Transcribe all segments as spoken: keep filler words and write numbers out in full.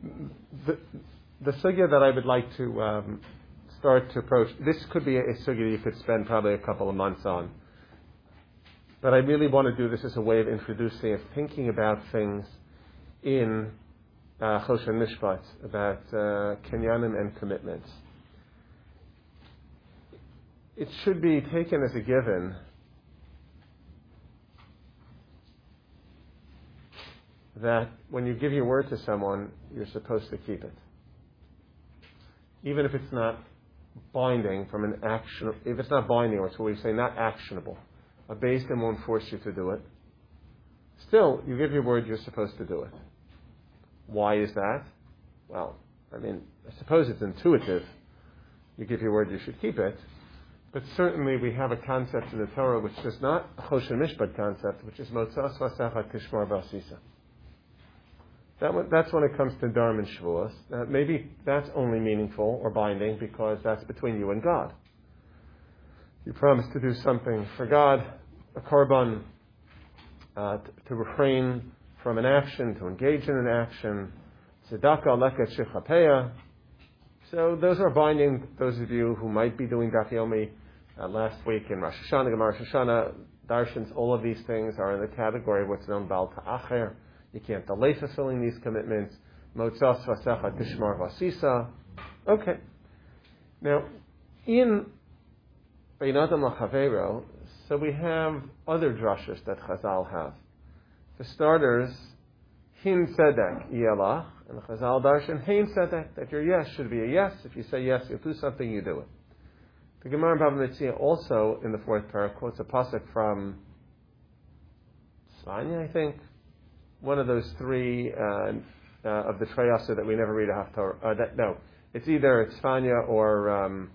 the, the sugya that I would like to um, start to approach, this could be a, a sugya you could spend probably a couple of months on. But I really want to do this as a way of introducing, of thinking about things in uh, Choshen Mishpat, about uh, Kenyanim and commitments. It should be taken as a given that when you give your word to someone, you're supposed to keep it. Even if it's not binding from an action, if it's not binding, or it's what we say, not actionable. A Beis Din won't force you to do it. Still, you give your word, you're supposed to do it. Why is that? Well, I mean, I suppose it's intuitive. You give your word, you should keep it. But certainly we have a concept in the Torah which is not a Choshen Mishpat concept, which is Motzos Vasecha Tishmor Basisa. That one, that's when it comes to Dharm and Shavuos. Uh, maybe that's only meaningful or binding because that's between you and God. You promise to do something for God, a korban, uh, to, to refrain from an action, to engage in an action. Tzedakah leket shechapeya. So those are binding. Those of you who might be doing Daf Yomi uh, last week in Rosh Hashanah, Gemara Rosh Hashanah, Darshans, all of these things are in the category of what's known Bal Ta'acher. You can't delay fulfilling these commitments. Motzos Vasecha Tishmar Vasisa. Okay. Now, in Bein Adam L'Chaveiro, so we have other drashas that Chazal have. For starters, Hin Tzedek Yelach, and Chazal Darshan Hein Tzedek, that your yes should be a yes. If you say yes, you'll do something, you do it. The Gemara in Bava Metzia also in the fourth parak quotes a pasuk from Tzvanya, I think, one of those three uh, uh, of the Treyasa that we never read a Haftarah. Uh, that, no, it's either Tzvanya or um,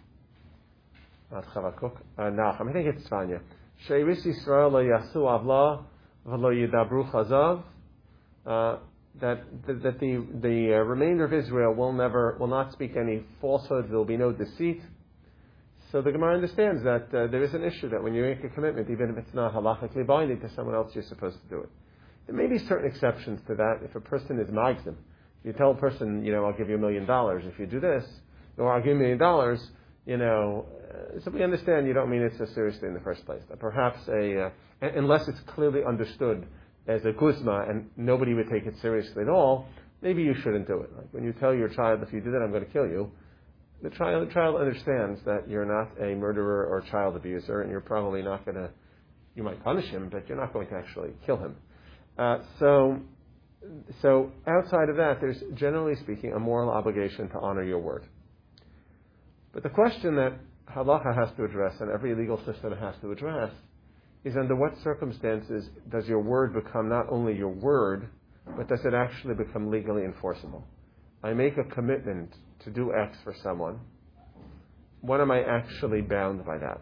not Chavakuk, uh, Nachum. I think it's Tzvanya. She'eris Yisrael lo yasu avla v'lo yidabru chazav. Uh, that that the the uh, remainder of Israel will never will not speak any falsehood. There will be no deceit. So the Gemara understands that uh, there is an issue that when you make a commitment, even if it's not halachically binding to someone else, you're supposed to do it. There may be certain exceptions to that. If a person is magzim, you tell a person, you know, I'll give you a million dollars if you do this, or I'll give you a million dollars, you know. Uh, so we understand you don't mean it so seriously in the first place. But perhaps a uh, unless it's clearly understood as a guzma and nobody would take it seriously at all, maybe you shouldn't do it. Like when you tell your child, if you do that, I'm going to kill you, the child, the child understands that you're not a murderer or child abuser, and you're probably not going to, you might punish him, but you're not going to actually kill him. Uh, so, so outside of that, there's generally speaking a moral obligation to honor your word. But the question that halacha has to address, and every legal system has to address, is under what circumstances does your word become not only your word, but does it actually become legally enforceable? I make a commitment to do X for someone. When am I actually bound by that?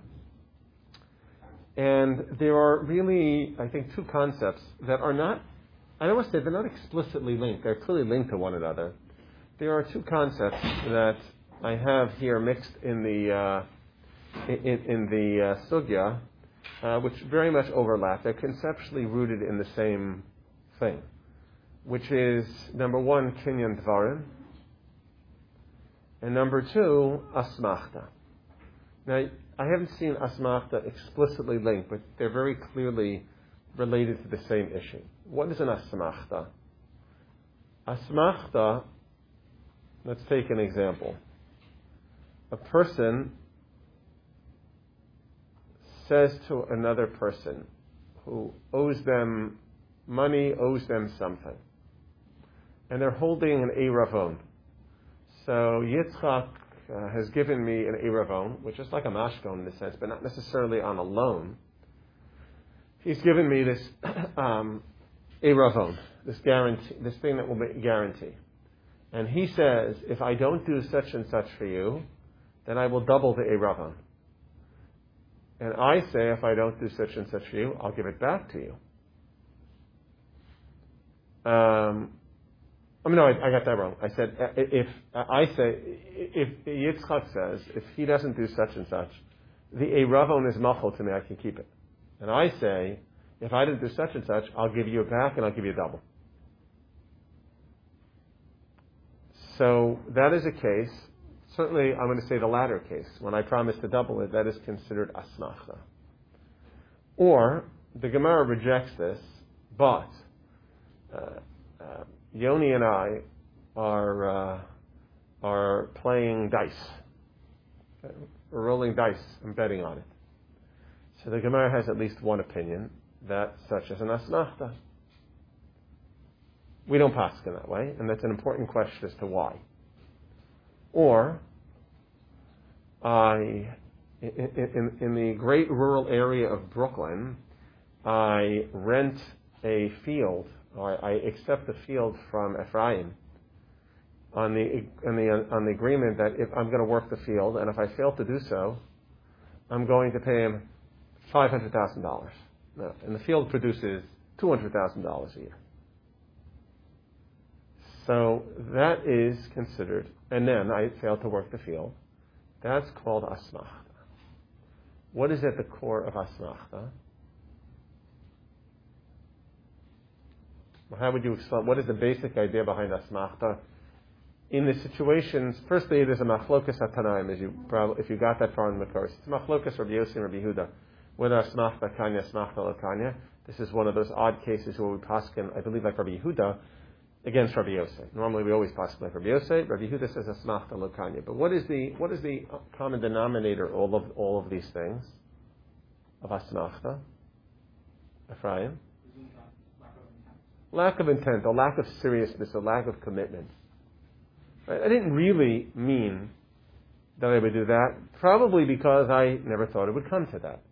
And there are really, I think, two concepts that are not, I don't want to say they're not explicitly linked. They're clearly linked to one another. There are two concepts that I have here mixed in the uh, in, in the uh, sugya, Uh, which very much overlap. They're conceptually rooted in the same thing, which is, number one, kinyan dvarim, and number two, asmachta. Now, I haven't seen asmachta explicitly linked, but they're very clearly related to the same issue. What is an asmachta? Asmachta, let's take an example. A person says to another person who owes them money, owes them something, and they're holding an Eiravon. So Yitzchak uh, has given me an Eiravon, which is like a mashkon in a sense, but not necessarily on a loan. He's given me this um, Eiravon, this guarantee, this thing that will make guarantee. And he says, if I don't do such and such for you, then I will double the Eiravon. And I say, if I don't do such and such for you, I'll give it back to you. Um, I mean, no, I, I got that wrong. I said, if I say, if Yitzchak says, if he doesn't do such and such, the Eiravon is machal to me, I can keep it. And I say, if I didn't do such and such, I'll give you it back and I'll give you a double. So that is a case. Certainly, I'm going to say the latter case. When I promise to double it, that is considered asmachta. Or the Gemara rejects this, but uh, uh, Yoni and I are uh, are playing dice. We're rolling dice and betting on it. So the Gemara has at least one opinion that such as an asmachta. We don't paskin that way, and that's an important question as to why. Or, I, in, in, in the great rural area of Brooklyn, I rent a field, or I accept a field from Ephraim on the, on the, on the agreement that if I'm going to work the field, and if I fail to do so, I'm going to pay him five hundred thousand dollars. And the field produces two hundred thousand dollars a year. So that is considered, and then I fail to work the field. That's called asmachta. What is at the core of asmachta? Well, how would you explain? What is the basic idea behind asmachta? In the situations, firstly, there's a machlokas atanaim, as you probably, if you got that far in the course. It's machlokas Rabbi Yossi and Rabbi Yehuda. Whether asmachta kanya, asmachta lo kanya. This is one of those odd cases where we paskin, I believe, like Rabbi Yehuda, against Rabbi Yossi. Normally, we always paskin like Rabbi Yossi. Rabbi Yehuda says asmachta lo kanya. But what is the what is the common denominator all of all of these things of asmachta? Ephraim, lack of intent, or lack of seriousness, or lack of commitment. Right? I didn't really mean that I would do that, probably because I never thought it would come to that.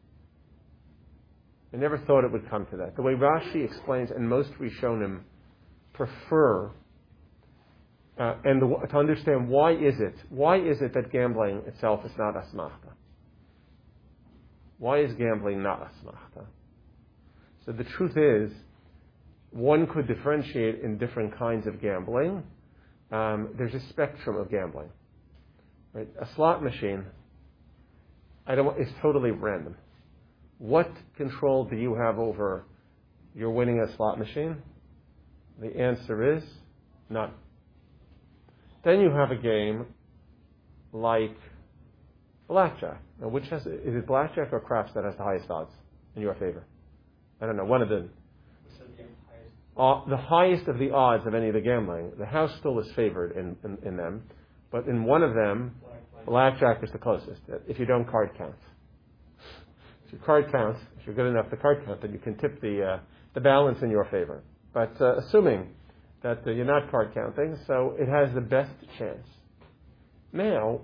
I never thought it would come to that. The way Rashi explains, and most Rishonim prefer, uh, and the, to understand why is it, why is it that gambling itself is not asmachta? Why is gambling not asmachta? So the truth is, one could differentiate in different kinds of gambling. Um, there's a spectrum of gambling. Right? A slot machine, I don't, is totally random. What control do you have over your winning a slot machine? The answer is none. Then you have a game like blackjack. Now, which has, is it blackjack or craps that has the highest odds in your favor? I don't know, one of them. Uh, the highest of the odds of any of the gambling, the house still is favored in, in, in them, but in one of them, blackjack is the closest, if you don't card count. If your card counts, if you're good enough to card count, then you can tip the uh, the balance in your favor. But uh, assuming that uh, you're not card counting, so it has the best chance. Now,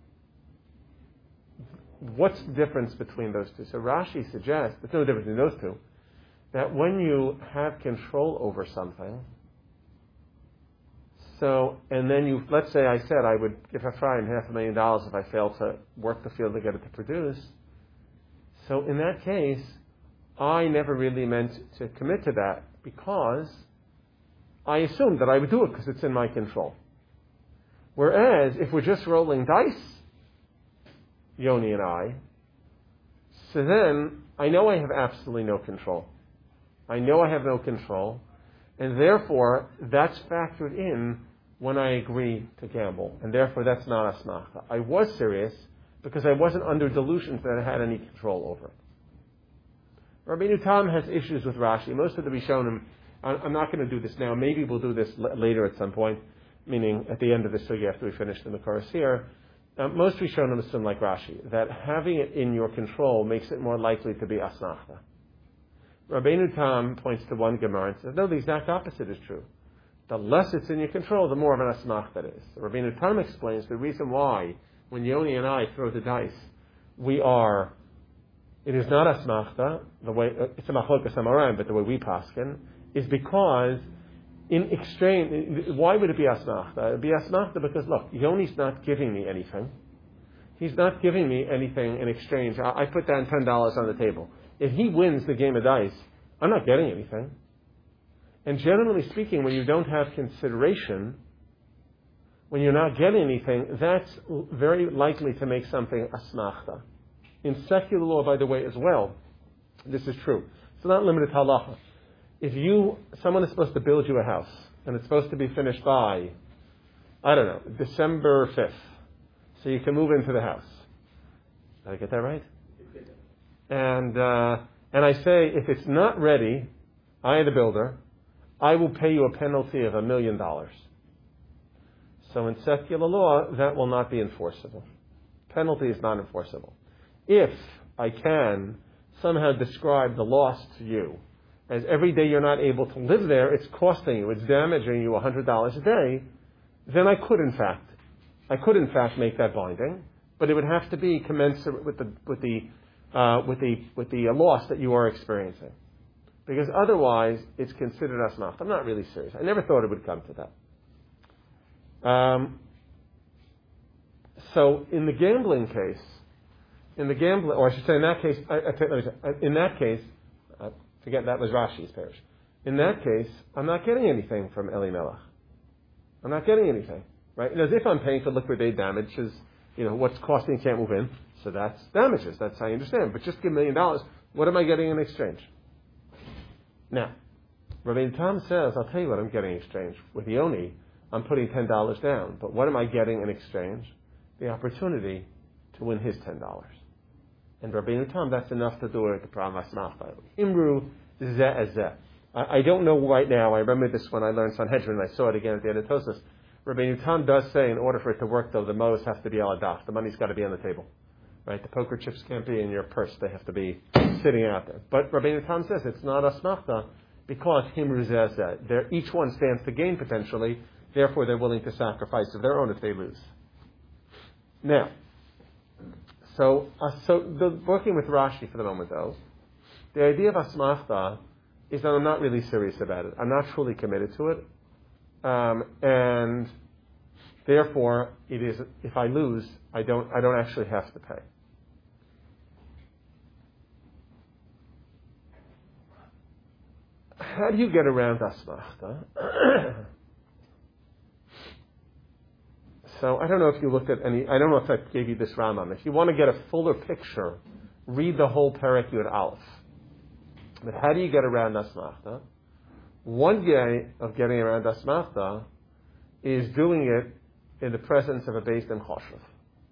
what's the difference between those two? So Rashi suggests, there's no difference between those two, that when you have control over something, so, and then you, let's say I said I would give Ephraim half a million dollars if I failed to work the field to get it to produce. So in that case, I never really meant to commit to that because I assumed that I would do it because it's in my control. Whereas if we're just rolling dice, Yoni and I, so then I know I have absolutely no control. I know I have no control, and therefore that's factored in when I agree to gamble, and therefore that's not asmachta. I was serious because I wasn't under delusions that I had any control over it. Rabbeinu Tam has issues with Rashi. Most of the Rishonim, I'm not going to do this now, maybe we'll do this later at some point, meaning at the end of the sugya after we finish the Makoros here. Uh, most Rishonim assume like Rashi, that having it in your control makes it more likely to be asmachta. Rabbeinu Tam points to one Gemara and says, no, the exact opposite is true. The less it's in your control, the more of an asmach that is. Rabbeinu Tam explains the reason why, when Yoni and I throw the dice, we are, it is not asmachta, the way, it's a machlokas amoraim, but the way we paskin, is because in exchange, why would it be asmachta? It would be asmachta because, look, Yoni's not giving me anything. He's not giving me anything in exchange. I, I put down ten dollars on the table. If he wins the game of dice, I'm not getting anything. And generally speaking, when you don't have consideration, when you're not getting anything, that's very likely to make something asmachta. In secular law, by the way, as well, this is true. It's not limited to halacha. If you, someone is supposed to build you a house, and it's supposed to be finished by I don't know, December fifth. So you can move into the house. Did I get that right? And uh, and I say, if it's not ready, I, the builder, I will pay you a penalty of a million dollars. So in secular law, that will not be enforceable. Penalty is not enforceable. If I can somehow describe the loss to you as every day you're not able to live there, it's costing you, it's damaging you one hundred dollars a day, then I could in fact, I could in fact make that binding, but it would have to be commensurate with the with the uh, with the with the uh, loss that you are experiencing, because otherwise it's considered asmach. I'm not really serious. I never thought it would come to that. Um, so in the gambling case, in the gambling, or I should say, in that case, I, I, let me say, in that case, uh, forget that was Rashi's parish. In that case, I'm not getting anything from Elimelech. I'm not getting anything, right? As if I'm paying for liquidated damages, you know, what's costing can't move in, so that's damages. That's how you understand. But just give a million dollars, what am I getting in exchange? Now, Rabbi Tom says, I'll tell you what I'm getting in exchange. With Yoni, I'm putting ten dollars down. But what am I getting in exchange? The opportunity to win his ten dollars. And Rabbi Tom, that's enough to do it at the Pram Asmachta. Imru zeh zeh. I don't know right now. I remember this when I learned Sanhedrin. I saw it again at the end of Tosas. Rabbi Tam does say, in order for it to work, though, the mo's have to be al adaf. The money's got to be on the table, right? The poker chips can't be in your purse; they have to be sitting out there. But Rabbi Tam says it's not asmachta because himru zeh zeh. They're each one stands to gain potentially. Therefore, they're willing to sacrifice of their own if they lose. Now, so uh, so the, working with Rashi for the moment, though, the idea of asmachta is that I'm not really serious about it. I'm not truly committed to it. Um, and therefore, it is, if I lose, I don't, I don't actually have to pay. How do you get around asmachta? So I don't know if you looked at any, I don't know if I gave you this Rambam. If you want to get a fuller picture, read the whole Perek Yud Aleph. But how do you get around asmachta? One way of getting around asmachta is doing it in the presence of a Beis Din Choshev.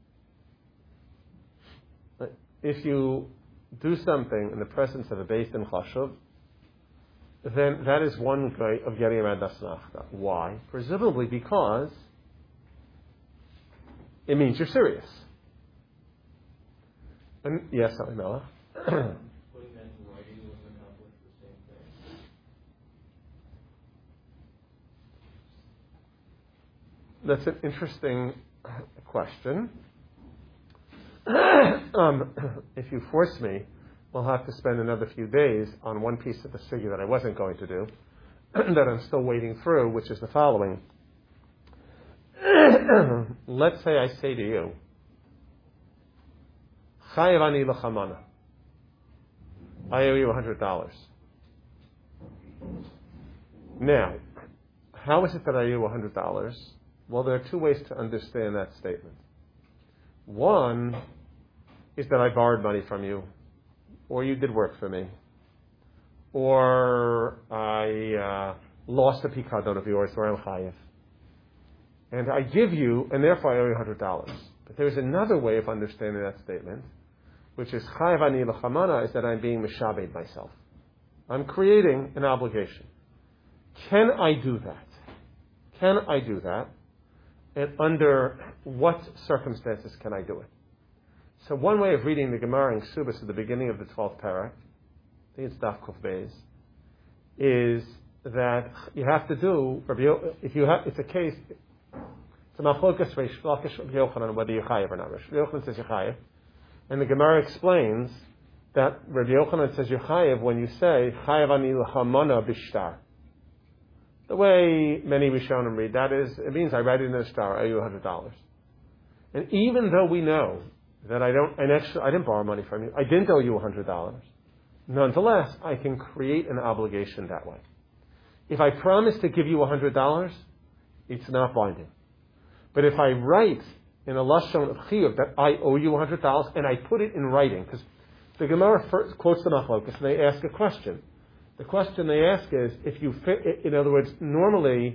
If you do something in the presence of a Beis Din Choshev, then that is one way of getting around asmachta. Why? Presumably because it means you're serious. And yes, Alimela. That's an interesting question. um, if you force me, we'll have to spend another few days on one piece of the sugya that I wasn't going to do, that I'm still wading through, which is the following. Let's say I say to you, Chayav ani l'chamana. I owe you one hundred dollars. Now, how is it that I owe you one hundred dollars? Well, there are two ways to understand that statement. One is that I borrowed money from you, or you did work for me, or I uh, lost a pikadon of yours, or I'm chayiv. And I give you, and therefore I owe you one hundred dollars. But there's another way of understanding that statement, which is chayav ani l'chamana, is that I'm being mishabed myself. I'm creating an obligation. Can I do that? Can I do that? And under what circumstances can I do it? So one way of reading the Gemara in Ksubas at the beginning of the twelfth parak, I think it's Daf Kuf Beis, is that you have to do, if you have, it's a case, it's a machlokas Reish Lakish Rabbi Yochanan whether you're chayav or not. Rabbi Yochanan says you're chayav, and the Gemara explains that Rabbi Yochanan says you're chayav when you say chayav ani l'chamana bishtar. The way many Rishonim read that is, it means I write it in a star, I owe you one hundred dollars. And even though we know that I don't, and actually I didn't borrow money from you, I didn't owe you one hundred dollars, nonetheless, I can create an obligation that way. If I promise to give you one hundred dollars, it's not binding. But if I write in a lashon of chiyuv that I owe you one hundred dollars, and I put it in writing, because the Gemara first quotes the Machlokas, and they ask a question. The question they ask is, if you fit, in other words, normally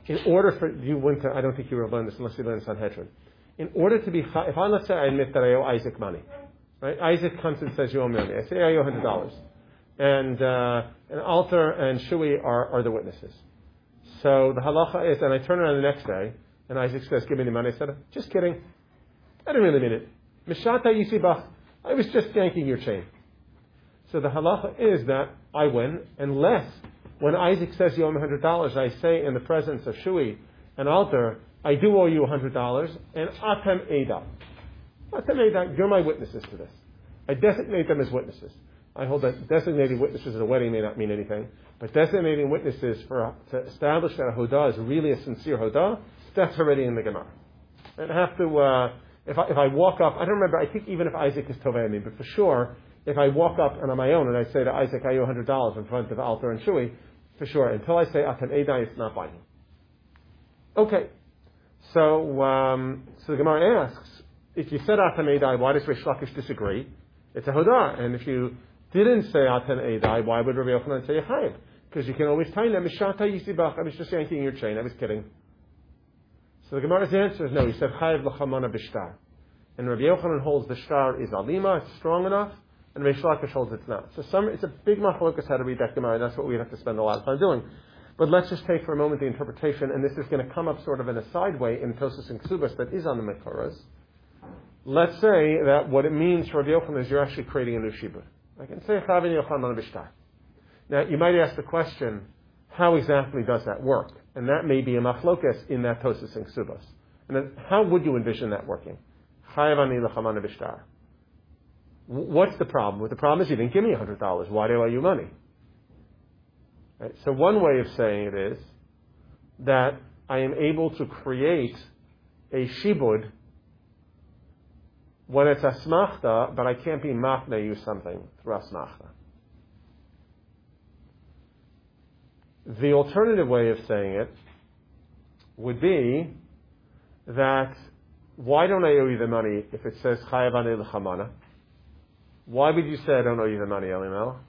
in order for, you wouldn't, I don't think you would learn this unless you learn Sanhedrin. In order to be, if I, let's say I admit that I owe Isaac money, right? Isaac comes and says, you owe me money. I say, I owe one hundred dollars. And, uh, and Alter and Shui are, are the witnesses. So the halacha is, and I turn around the next day, and Isaac says, give me the money. I said, just kidding. I didn't really mean it. Mishata Yisibach, I was just yanking your chain. So the halacha is that I win, unless when Isaac says you owe him one hundred dollars, I say in the presence of Shui and Alter, I do owe you one hundred dollars, and Atem Eda. Atem Eda, you're my witnesses to this. I designate them as witnesses. I hold that designating witnesses at a wedding may not mean anything, but designating witnesses for to establish that a Hodah is really a sincere Hodah, that's already in the Gemara. And I have to, uh, if, I, if I walk up, I don't remember, I think even if Isaac is Tovei me, but for sure, if I walk up and on my own and I say to Isaac, I owe one hundred dollars in front of Alter and Shui, for sure, until I say Atem Eda, it's not binding. Okay. So, um, so the Gemara asks, if you said Atem Eda, why does Reish Lakish disagree? It's a Hodah. And if you didn't say Atem Eda, why would Rabbi Yochanan say Chayiv? Because you can always tell them, Mishata Yisibach, I was just yanking your chain, I was kidding. So the Gemara's answer is no, he said Chayiv l'chamana b'shtar. And Rabbi Yochanan holds the shtar is alima, it's strong enough, and Reish Lakish holds it's not. So some, it's a big machlokas how to read that Gemara, and that's what we have to spend a lot of time doing. But let's just take for a moment the interpretation, and this is going to come up sort of in a side way in Tosas and Ksubas that is on the Mekaras. Let's say that what it means for Rabbi Yochanan is you're actually creating a new shibud. I can say Chavin Yochanan B'shtar. Now you might ask the question, how exactly does that work? And that may be a machlokas in that Tosas and Ksubas. And then how would you envision that working? Chavani L'chaman B'shtar. What's the problem? Well, the problem is you didn't give me one hundred dollars. Why do I owe you money? Right? So one way of saying it is that I am able to create a shibud when it's asmachta, but I can't be machna you something through asmachta. The alternative way of saying it would be that why don't I owe you the money if it says chayav ani l'chamana? Why would you say I don't owe you the money, Elimelech?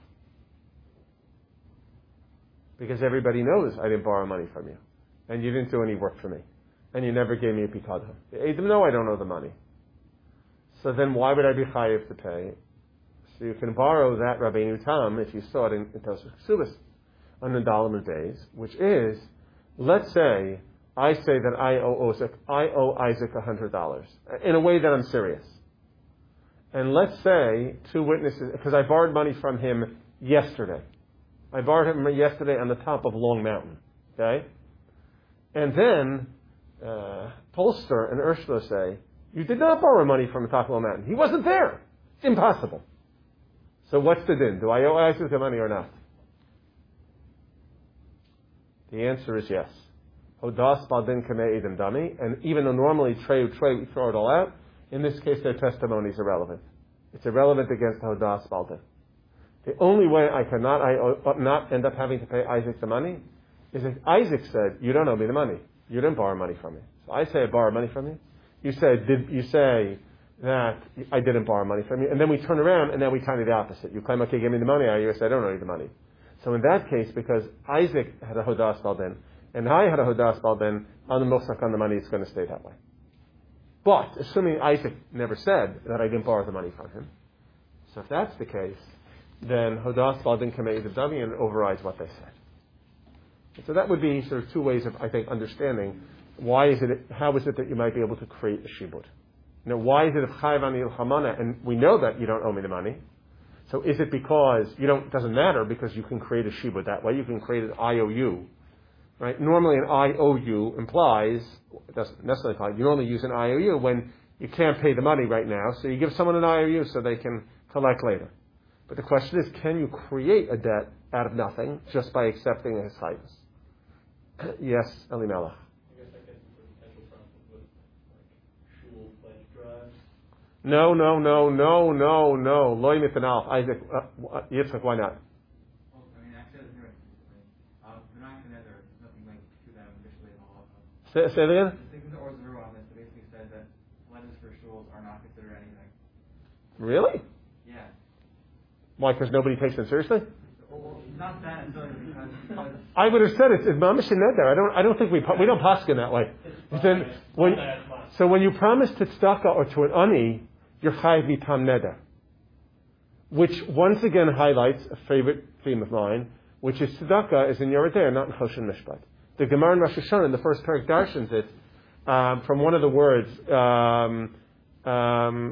Because everybody knows I didn't borrow money from you. And you didn't do any work for me. And you never gave me a pikadon. The Eidim know I don't owe the money. So then why would I be chayiv to pay? So you can borrow that Rabbeinu Tam, if you saw it in, in Tosas Ksubas, on the Dalamer days, which is, let's say, I say that I owe Isaac, I owe Isaac one hundred dollars, in a way that I'm serious. And let's say two witnesses, because I borrowed money from him yesterday. I borrowed him yesterday on the top of Long Mountain. Okay? And then, uh, Polster and Ursula say, you did not borrow money from the top of Long Mountain. He wasn't there. It's impossible. So what's the din? Do I owe Isaac the money or not? The answer is yes. Hodas baldin kamei edim dami. And even though normally trey trey we throw it all out, in this case their testimony is irrelevant. It's irrelevant against Hodas baldin. The only way I cannot I not end up having to pay Isaac the money is if Isaac said, you don't owe me the money. You didn't borrow money from me. So I say I borrowed money from you. You say, did you say that I didn't borrow money from you? And then we turn around and then we kind of the opposite. You claim, okay, give me the money. I say, I don't owe you the money. So in that case, because Isaac had a Hodas Baldin and I had a Hodas Baldin, on the Mosak on the money, it's going to stay that way. But assuming Isaac never said that I didn't borrow the money from him, so if that's the case, then Hodas Baldin Kamei the Dami and overrides what they said. And so that would be sort of two ways of, I think, understanding why is it, how is it that you might be able to create a shibud? You know, why is it if Chayav Ani L'Chamana, and we know that you don't owe me the money, so is it because you don't, it doesn't matter because you can create a shibud that way, you can create an I O U, right? Normally an I O U implies, it doesn't necessarily imply, you only use an I O U when you can't pay the money right now, so you give someone an I O U so they can collect later. But the question is, can you create a debt out of nothing just by accepting a chayvus? Yes, Elimelech. No, no, no, no, no, no. Loy mitanal. Isaac, uh, Yitzchak, why not? Well, I mean, actually, uh, the nine there's nothing like to them officially in all of them. Say, say it again? The things that Orzaru on this basically said that letters for shuls are not considered anything. Really? Yeah. Why? Because nobody takes them seriously? Well, not that necessarily because I would have said it's, it's mamish neder. I don't. I don't think we we don't paskin that way. Then when, so when you promise to tzedakah or to an ani, you're chayiv mitam neder, which once again highlights a favorite theme of mine, which is tzedakah is in Yoreh De'ah, not in Choshen Mishpat. The Gemara in Rosh Hashanah in the first parak darshans it um, from one of the words. Um, um,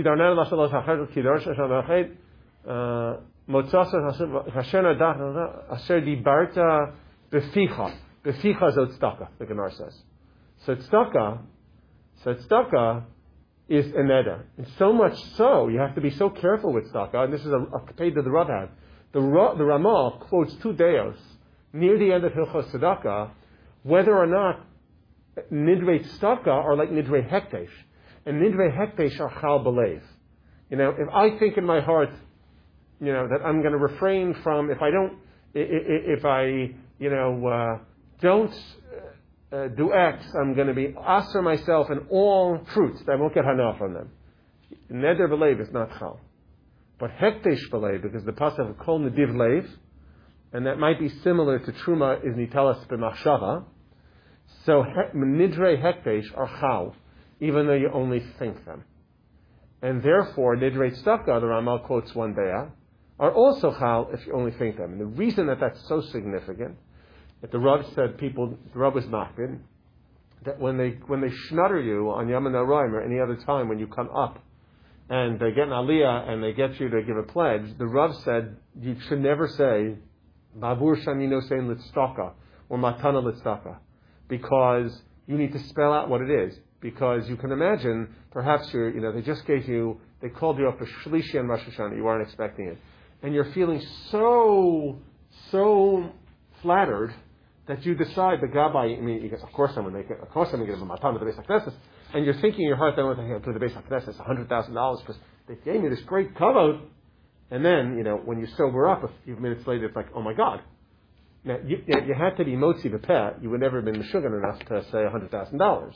Asher dibarta beficha. Beficha zot tzedakah, the Gemara says. So tzedakah, so tzedakah is a neder. And so much so, you have to be so careful with tzedakah, and this is a, a page that the Rav had. The, the Ramah quotes two deos near the end of Hilchos Tzedakah, whether or not nidrei tzedakah are like nidrei hekdesh. And nidrei hekdesh are chal belev. You know, if I think in my heart, you know, that I'm going to refrain from, if I don't, if I, you know, uh, don't uh, do X, I'm going to be aser myself in all fruits. I won't get hana from them. Neder belev is not chal. But hekdesh belev, because the pasuk of kol nediv lev, and that might be similar to truma is nitalas b'machshava. So nidrei hekdesh are chal, even though you only think them. And therefore, nidrei tzedakah, the Ramal quotes one de'ah, are also chal if you only think them. And the reason that that's so significant, that the Rav said people, the Rav was makbid, that when they when they shnutter you on Yom HaNoraim or any other time when you come up, and they get an aliyah and they get you to give a pledge, the Rav said you should never say Bavur Shamino saying Litztaka or Matana Litztaka, because you need to spell out what it is. Because you can imagine, perhaps you're, you know, they just gave you, they called you up for Shlishi and Rosh Hashanah, you weren't expecting it, and you're feeling so, so flattered that you decide the Gabbai, I mean, you go, of course I'm going to make it, of course I'm going to give them a Matana to the Beis HaKnesses, and you're thinking in your heart, I want to to the Beis HaKnesses one hundred thousand dollars because they gave me this great kavod. And then, you know, when you sober up a few minutes later, it's like, oh my God. Now, you, you had to be motzi b'peh. You would never have been meshugan enough to say one hundred thousand dollars.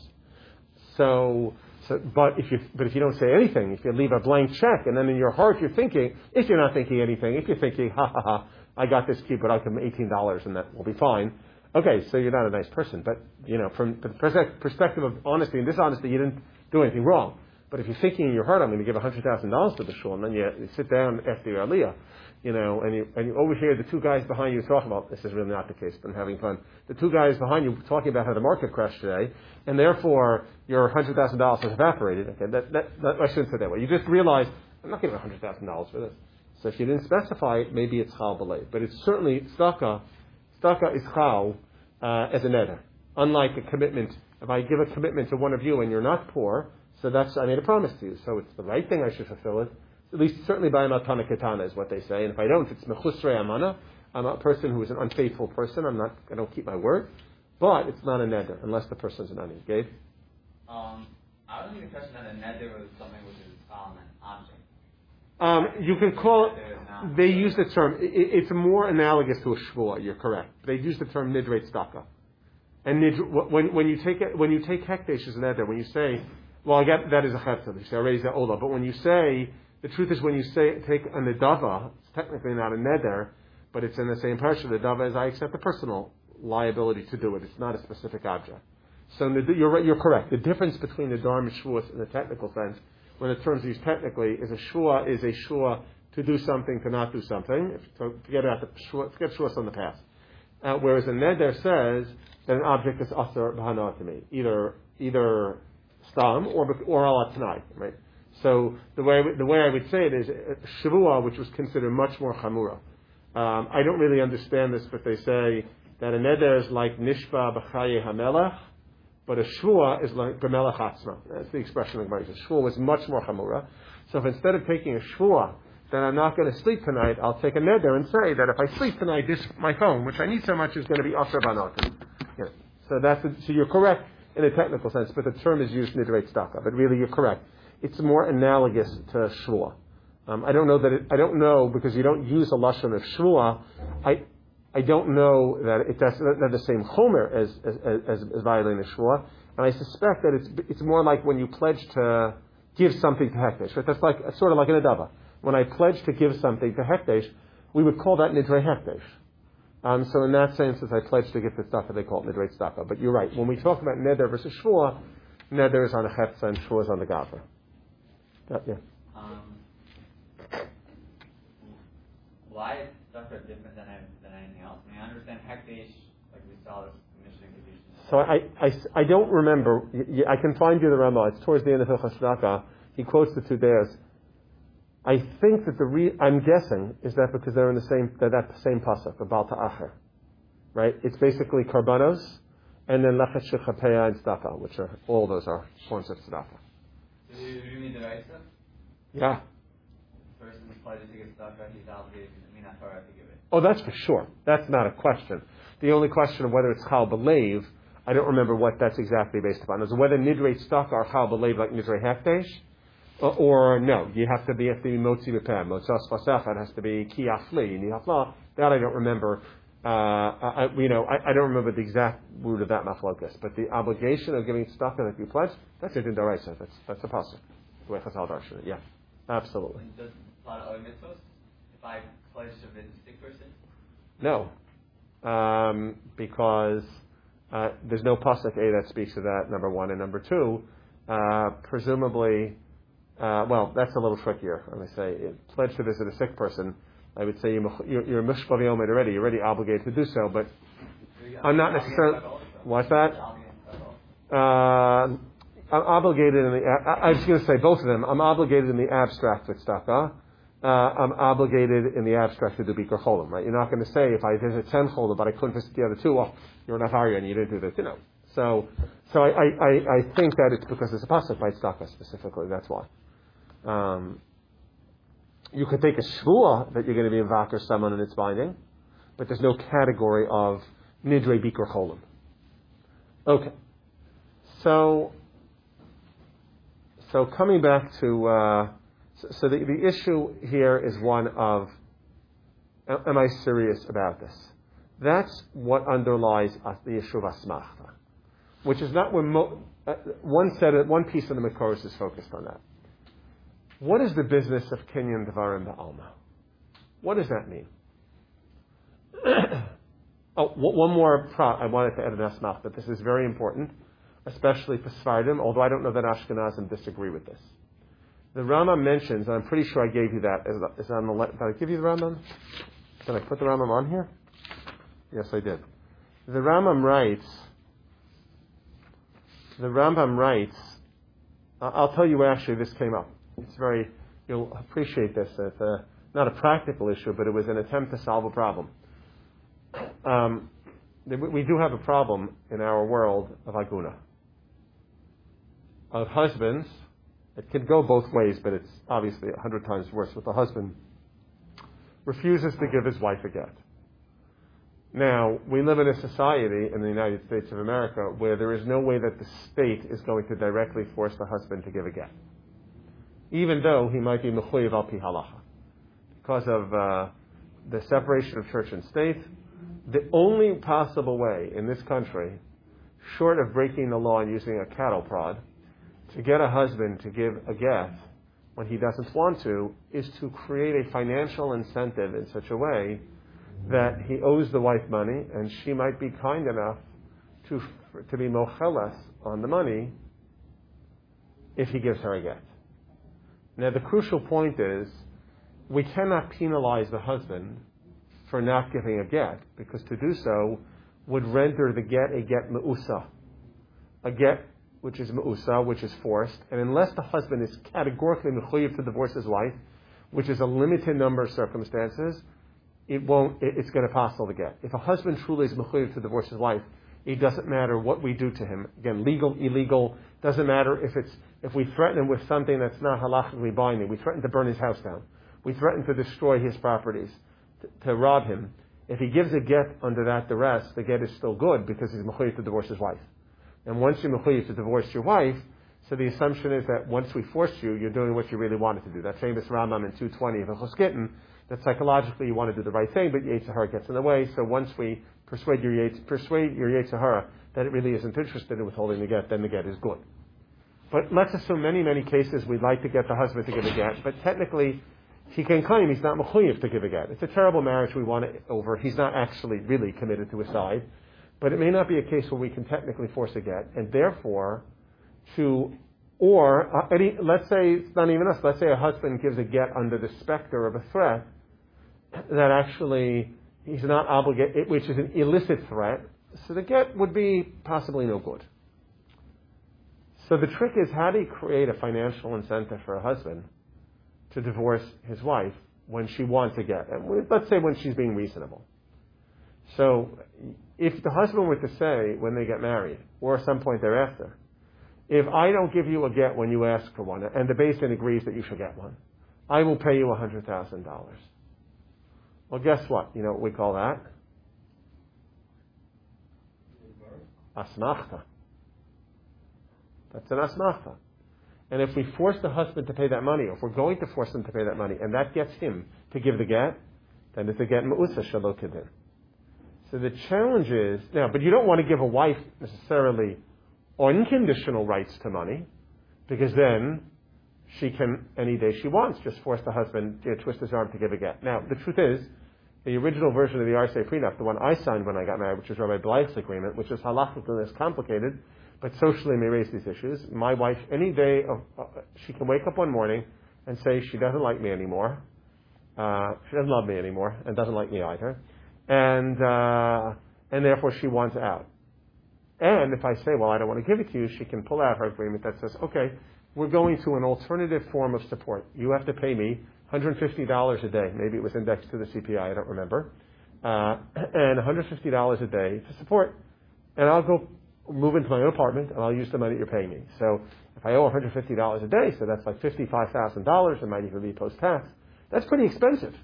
So, so, but if you, but if you don't say anything, if you leave a blank check, and then in your heart you're thinking, if you're not thinking anything, if you're thinking, ha ha ha, I got this key, but I'll give him eighteen dollars and that will be fine. Okay, so you're not a nice person. But, you know, from the perspective of honesty and dishonesty, you didn't do anything wrong. But if you're thinking in your heart, I'm going to give one hundred thousand dollars to the shul, and then you, you sit down after your aliyah, you know, and you, and you overhear the two guys behind you talking about, this is really not the case, but I'm having fun, the two guys behind you talking about how the market crashed today, and therefore your one hundred thousand dollars has evaporated. Okay, that, that, that, I shouldn't say that way. You just realize, I'm not giving one hundred thousand dollars for this. So if you didn't specify it, maybe it's chal b'lei. But it's certainly, tzedakah, tzedakah is chal uh, as a neder. Unlike a commitment, if I give a commitment to one of you and you're not poor, so that's, I made a promise to you, so it's the right thing I should fulfill it. At least certainly by a matana ketana is what they say. And if I don't, it's mechusrei amana. I'm a person who is an unfaithful person. I'm not, I don't keep my word. But it's not a neder, unless the person's an ani. Gabe? Um, I was under the impression that a neder was something which is um, an object. Um, you can call it, they use the term, it, it's more analogous to a shvuah, you're correct. They use the term nidrei tzedakah. And nid, when, when you take it, when you take hekdesh as a neder, when you say, well, I get that is a chetzah. You say, I raise that ola. But when you say, the truth is when you say, take a nedava, it's technically not a neder, but it's in the same parsha. The dava is I accept the personal liability to do it. It's not a specific object. So you're right, you're correct. The difference between the dharma and shvuah in the technical sense, when the terms are used technically, is a shvuah is a shvuah to do something, to not do something. So forget about the shvuah, forget shvuahs on the past. Uh, whereas a neder says that an object is asar b'hana to me, either either stam or or alat tonight, right? So the way the way I would say it is shavua, which was considered much more chamura. Um, I don't really understand this, but they say that a neder is like nishba b'chaye hamelech, but a shvua is like b'melech atzma. That's the expression of Gemara. A shvua was much more chamura. So if instead of taking a shvua, then I'm not going to sleep tonight, I'll take a neder and say that if I sleep tonight, this my phone, which I need so much, is going to be asher banotim. Yeah. So that's a, so you're correct in a technical sense, but the term is used nidrei tzedakah. But really, you're correct. It's more analogous to shvua. Um, I don't know that it, I don't know because you don't use a lashon of shvua. I I don't know that it does that the same chomer as as as, as violating a shvua, and I suspect that it's it's more like when you pledge to give something to hekdesh. Right? That's like sort of like an adava. When I pledge to give something to hekdesh, we would call that nidrei hekdesh. Um, so in that sense, as I pledge to get the tzedakah, they call it nidrei tzedakah. But you're right. When we talk about neder versus shvua, neder is on the chetza and shvua is on the gavra. That, yeah. Um, why is tzedakah different than, than anything else? I mean, I understand hekdesh, like we saw this Mishnah condition. So I, I, I don't remember. I can find you the Rama. It's towards the end of Hilchos Tzedakah. He quotes the two days. I think that the re- I'm guessing is that because they're in the same that that same pasuk about ta'acher, right? It's basically karbanos and then lechet shechapeya and tzedakah, which are all those are forms of tzedakah. So do you mean the right stuff? Yeah. The person who's pledged to give tzedakah, he's obligated to mean Torah to give it. Oh, that's for sure. That's not a question. The only question of whether it's chal b'leiv, I don't remember what that's exactly based upon. Is whether nidrei tzedakah are chal b'leiv like nidrei hekdesh. Or, or no, you have to be have to be motzi b'peh, motzas fasecha. It has to be ki afli, ni hafla. That I don't remember. Uh, I, you know, I, I don't remember the exact root of that machlokas. But the obligation of giving tzedakah that you pledge, that's it in daraisa. That's that's a pasuk. The way Chazal darshan it. Yeah, absolutely. And does it apply to other mitzvos? If I pledge to visit a sick person? No, um, because uh, there's no pasuk a that speaks of that. Number one and number two, uh, presumably. Uh, well, that's a little trickier. When I say pledge to visit a sick person, I would say you're, you're mishpav yomid already. You're already obligated to do so, but I'm not necessarily. What's that? Uh, I'm obligated in the. I, I was going to say both of them. I'm obligated in the abstract with tzedakah. Uh, I'm obligated in the abstract to do bikur cholim. Right? You're not going to say if I visit ten cholim, but I couldn't visit the other two. Well, you're not hurry and you didn't do this. You know. So, so I, I, I think that it's because it's a pasuk by tzedakah specifically. That's why. Um, you could take a shvuah that you're going to be mevakar someone and it's binding, but there's no category of nidrei bikur cholim. Okay, so so coming back to uh, so, so the, the issue here is one of am I serious about this? That's what underlies the issue of asmachta, which is not when mo- uh, one set of, one piece of the Makoros is focused on that. What is the business of Kinyan Devarim Ba'alma? What does that mean? oh, one more pro- I wanted to add an asmach, but this is very important, especially for Sfardim, although I don't know that Ashkenazim disagree with this. The Rambam mentions, and I'm pretty sure I gave you that, is on the le- did I give you the Rambam? Did I put the Rambam on here? Yes, I did. The Rambam writes, the Rambam writes, I'll tell you where actually this came up. It's very, you'll appreciate this. It's a, not a practical issue, but it was an attempt to solve a problem. Um, we do have a problem in our world of aguna. Of husbands, it can go both ways, but it's obviously a hundred times worse with the husband refuses to give his wife a get. Now, we live in a society in the United States of America where there is no way that the state is going to directly force the husband to give a get, even though he might be mechuyev al pi halacha. Because of uh, the separation of church and state, the only possible way in this country, short of breaking the law and using a cattle prod, to get a husband to give a get when he doesn't want to, is to create a financial incentive in such a way that he owes the wife money, and she might be kind enough to to be mocheles on the money if he gives her a get. Now, the crucial point is, we cannot penalize the husband for not giving a get, because to do so would render the get a get me'usa, a get which is me'usa, which is forced, and unless the husband is categorically mechuyev to divorce his wife, which is a limited number of circumstances, it won't, it's going to passel the get. If a husband truly is mechuyev to divorce his wife, it doesn't matter what we do to him. Again, legal, illegal, doesn't matter if it's, if we threaten him with something that's not halachically binding. We threaten to burn his house down. We threaten to destroy his properties, to, to rob him. If he gives a get under that duress, the get is still good because he's mechuyev to divorce his wife. And once you're mechuyev to divorce your wife, so the assumption is that once we force you, you're doing what you really wanted to do. That famous Rambam in two twenty of Hilchos Gittin, that psychologically you want to do the right thing, but Yetzer Hara gets in the way. So once we persuade your Yetzer, persuade your Yetzer Hara that it really isn't interested in withholding the get, then the get is good. But let's assume many, many cases we'd like to get the husband to give a get, but technically he can claim he's not mechuyev to give a get. It's a terrible marriage we want it over. He's not actually really committed to his side. But it may not be a case where we can technically force a get. And therefore, to, or, uh, any, let's say, it's not even us, let's say a husband gives a get under the specter of a threat that actually he's not obligated, which is an illicit threat, so the get would be possibly no good. So the trick is, how do you create a financial incentive for a husband to divorce his wife when she wants a get? And let's say when she's being reasonable. So if the husband were to say when they get married, or at some point thereafter, if I don't give you a get when you ask for one, and the Beis Din agrees that you should get one, I will pay you one hundred thousand dollars. Well, guess what? You know what we call that? Asmachta. That's an asmachta. And if we force the husband to pay that money, or if we're going to force him to pay that money, and that gets him to give the get, then it's a get ma'usa shelo kedin. So the challenge is, now, but you don't want to give a wife necessarily unconditional rights to money, because then she can, any day she wants, just force the husband, you know, twist his arm to give a get. Now, the truth is, the original version of the R C A prenup, the one I signed when I got married, which is Rabbi Bleich's agreement, which is halachically less complicated, but socially may raise these issues. My wife, any day, of, uh, she can wake up one morning and say she doesn't like me anymore, uh, she doesn't love me anymore, and doesn't like me either, and uh, and therefore she wants out. And if I say, well, I don't want to give it to you, she can pull out her agreement that says, okay, we're going to an alternative form of support. You have to pay me one hundred fifty dollars a day. Maybe it was indexed to the C P I, I don't remember. Uh, and one hundred fifty dollars a day to support. And I'll go move into my own apartment, and I'll use the money that you're paying me. So if I owe one hundred fifty dollars a day, so that's like fifty-five thousand dollars, it might even be post-tax. That's pretty expensive.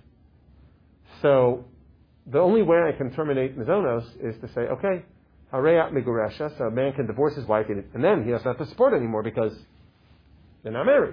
So the only way I can terminate mizonos is to say, okay, hareyat miguresha, so a man can divorce his wife, and then he doesn't have to support anymore because they're not married.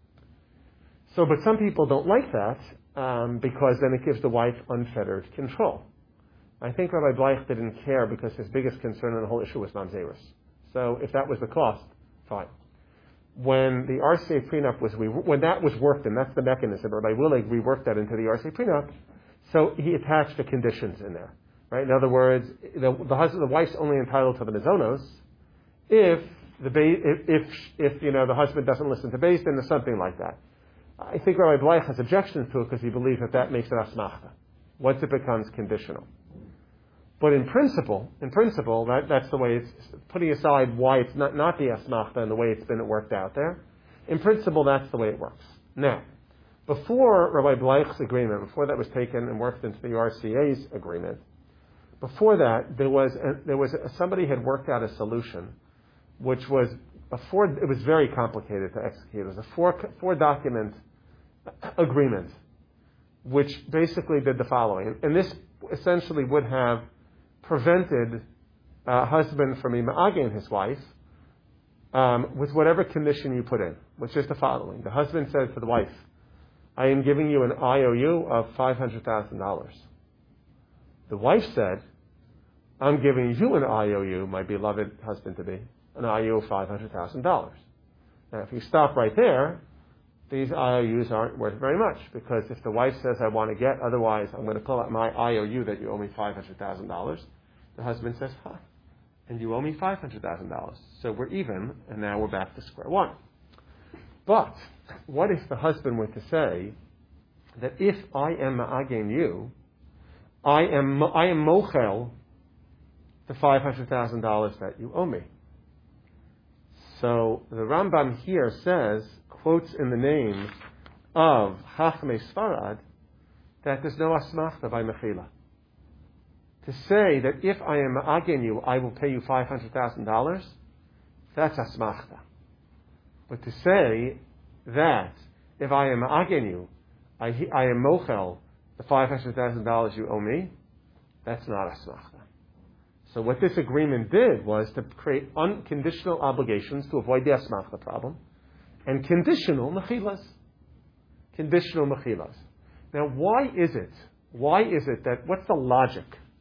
So, but some people don't like that um, because then it gives the wife unfettered control. I think Rabbi Bleich didn't care because his biggest concern in the whole issue was mamzerus. So if that was the cost, fine. When the R C A prenup was, when that was worked in, that's the mechanism. Rabbi Willig reworked that into the R C A prenup. So he attached the conditions in there, right? In other words, the, the husband, the wife's only entitled to the mizonos if the if, if if you know the husband doesn't listen to Beis Din or something like that. I think Rabbi Bleich has objections to it because he believes that that makes it asmachta once it becomes conditional. But in principle, in principle, that, that's the way it's, putting aside why it's not, not the asmachta and the way it's been worked out there. In principle, that's the way it works. Now, before Rabbi Bleich's agreement, before that was taken and worked into the R C A's agreement, before that, there was a, there was a, somebody had worked out a solution, which was a four. It was very complicated to execute. It was a four four document agreement, which basically did the following, and this essentially would have prevented a husband from imaging his wife um, with whatever condition you put in, which is the following. The husband said to the wife, I am giving you an I O U of five hundred thousand dollars. The wife said, I'm giving you an I O U, my beloved husband-to-be, an I O U of five hundred thousand dollars. Now, if you stop right there, these I O Us aren't worth very much, because if the wife says, I want to get, otherwise I'm going to pull out my I O U that you owe me five hundred thousand dollars, the husband says, huh, and you owe me five hundred thousand dollars. So we're even, and now we're back to square one. But what if the husband were to say that if I am ma'agen you, I am I am mochel the five hundred thousand dollars that you owe me? So the Rambam here says, quotes in the names of Chachmei Sfarad, that there's no asmachta by mechila. To say that if I am ma'agen you, I will pay you five hundred thousand dollars, that's asmachta. But to say that if I am ma'agen you, I, I am mochel the five hundred thousand dollars you owe me, that's not asmachta. So what this agreement did was to create unconditional obligations to avoid the asmachta problem, and conditional mechilas. Conditional mechilas. Now, why is it? Why is it that, what's the logic?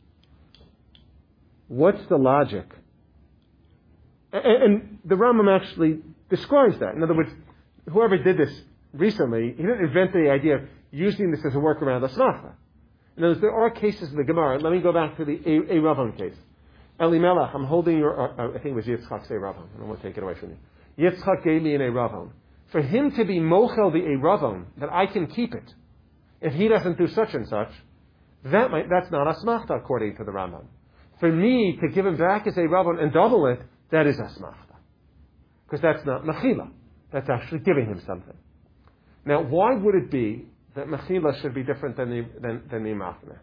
What's the logic? And, and the Rambam actually describes that. In other words, whoever did this recently, he didn't invent the idea of using this as a workaround asmachta. In other words, there are cases in the Gemara. Let me go back to the A Ravan case. Elimelech, I'm holding your, uh, I think it was Yitzchak's A Ravan. I don't want to take it away from you. Yitzchak gave me an A Ravan. For him to be mochel the A Ravan, that I can keep it, if he doesn't do such and such, that might, that's not asmachta according to the Rambam. For me to give him back as A Ravan and double it, that is asmachta. Because that's not mechila. That's actually giving him something. Now, why would it be that mechila should be different than the, than, than the machna?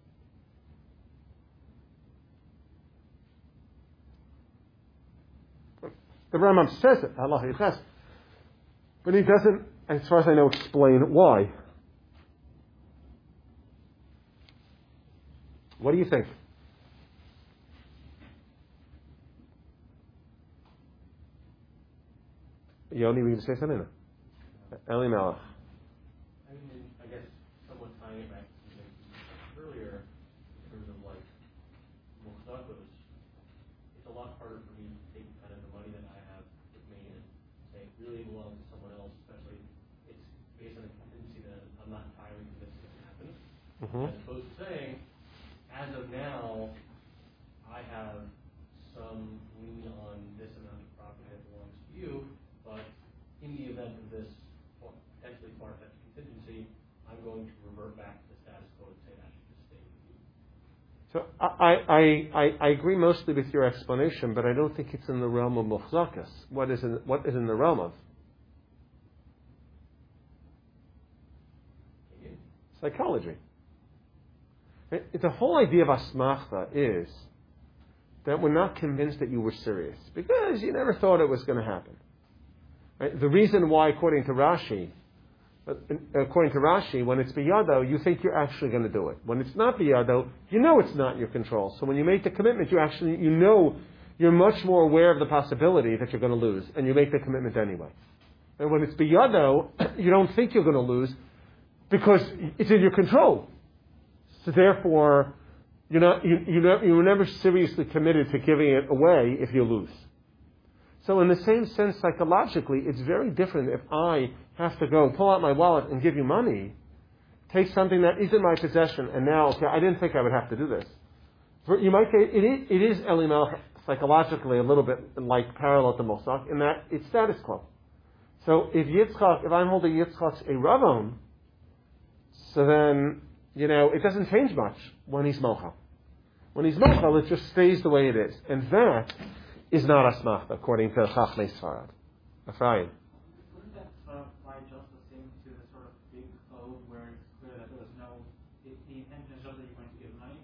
The Rambam says it, Allah Yichas, but he doesn't, as far as I know, explain why. What do you think? Yoni, we can say something now. Eli Melech. I mean, I guess somewhat tying it back to something earlier, in terms of like Muchzakos, it's a lot harder for me to take kind of the money that I have with me and say it really belongs to someone else, especially it's based on a contingency that I'm not entirely convinced it can happen. Mm-hmm. As opposed to saying, as of now, I have some lien on this amount of property that belongs to you, but in the event of this potentially far-fetched contingency, I'm going to revert back to the status quo and say that should just stay with you. So I, I, I, I agree mostly with your explanation, but I don't think it's in the realm of muchzakas. What is in, what is in the realm of? Psychology. It, the whole idea of asmachta is that we're not convinced that you were serious because you never thought it was going to happen. Right? The reason why, according to Rashi, according to Rashi, when it's biyado, you think you're actually going to do it. When it's not biyado, you know it's not in your control. So when you make the commitment, you actually, you know, you're much more aware of the possibility that you're going to lose, and you make the commitment anyway. And when it's biyado, you don't think you're going to lose because it's in your control. So therefore, you're not, you, you know, you were never seriously committed to giving it away if you lose. So in the same sense, psychologically, it's very different if I have to go pull out my wallet and give you money, take something that is in my possession, and now, okay, I didn't think I would have to do this. You might say it is, it is Eli Melech psychologically a little bit like parallel to Mosak in that it's status quo. So if Yitzchak, if I'm holding Yitzchak's a Ravon, so then, you know, it doesn't change much when he's Mochel. When he's Mochel, it just stays the way it is. And that is not asmachta, according to Chachmei Sfarad. Ephraim. Wouldn't that sort of apply just the same to the sort of big code where it's clear that there was no, the, the intention is just that you're going to give money?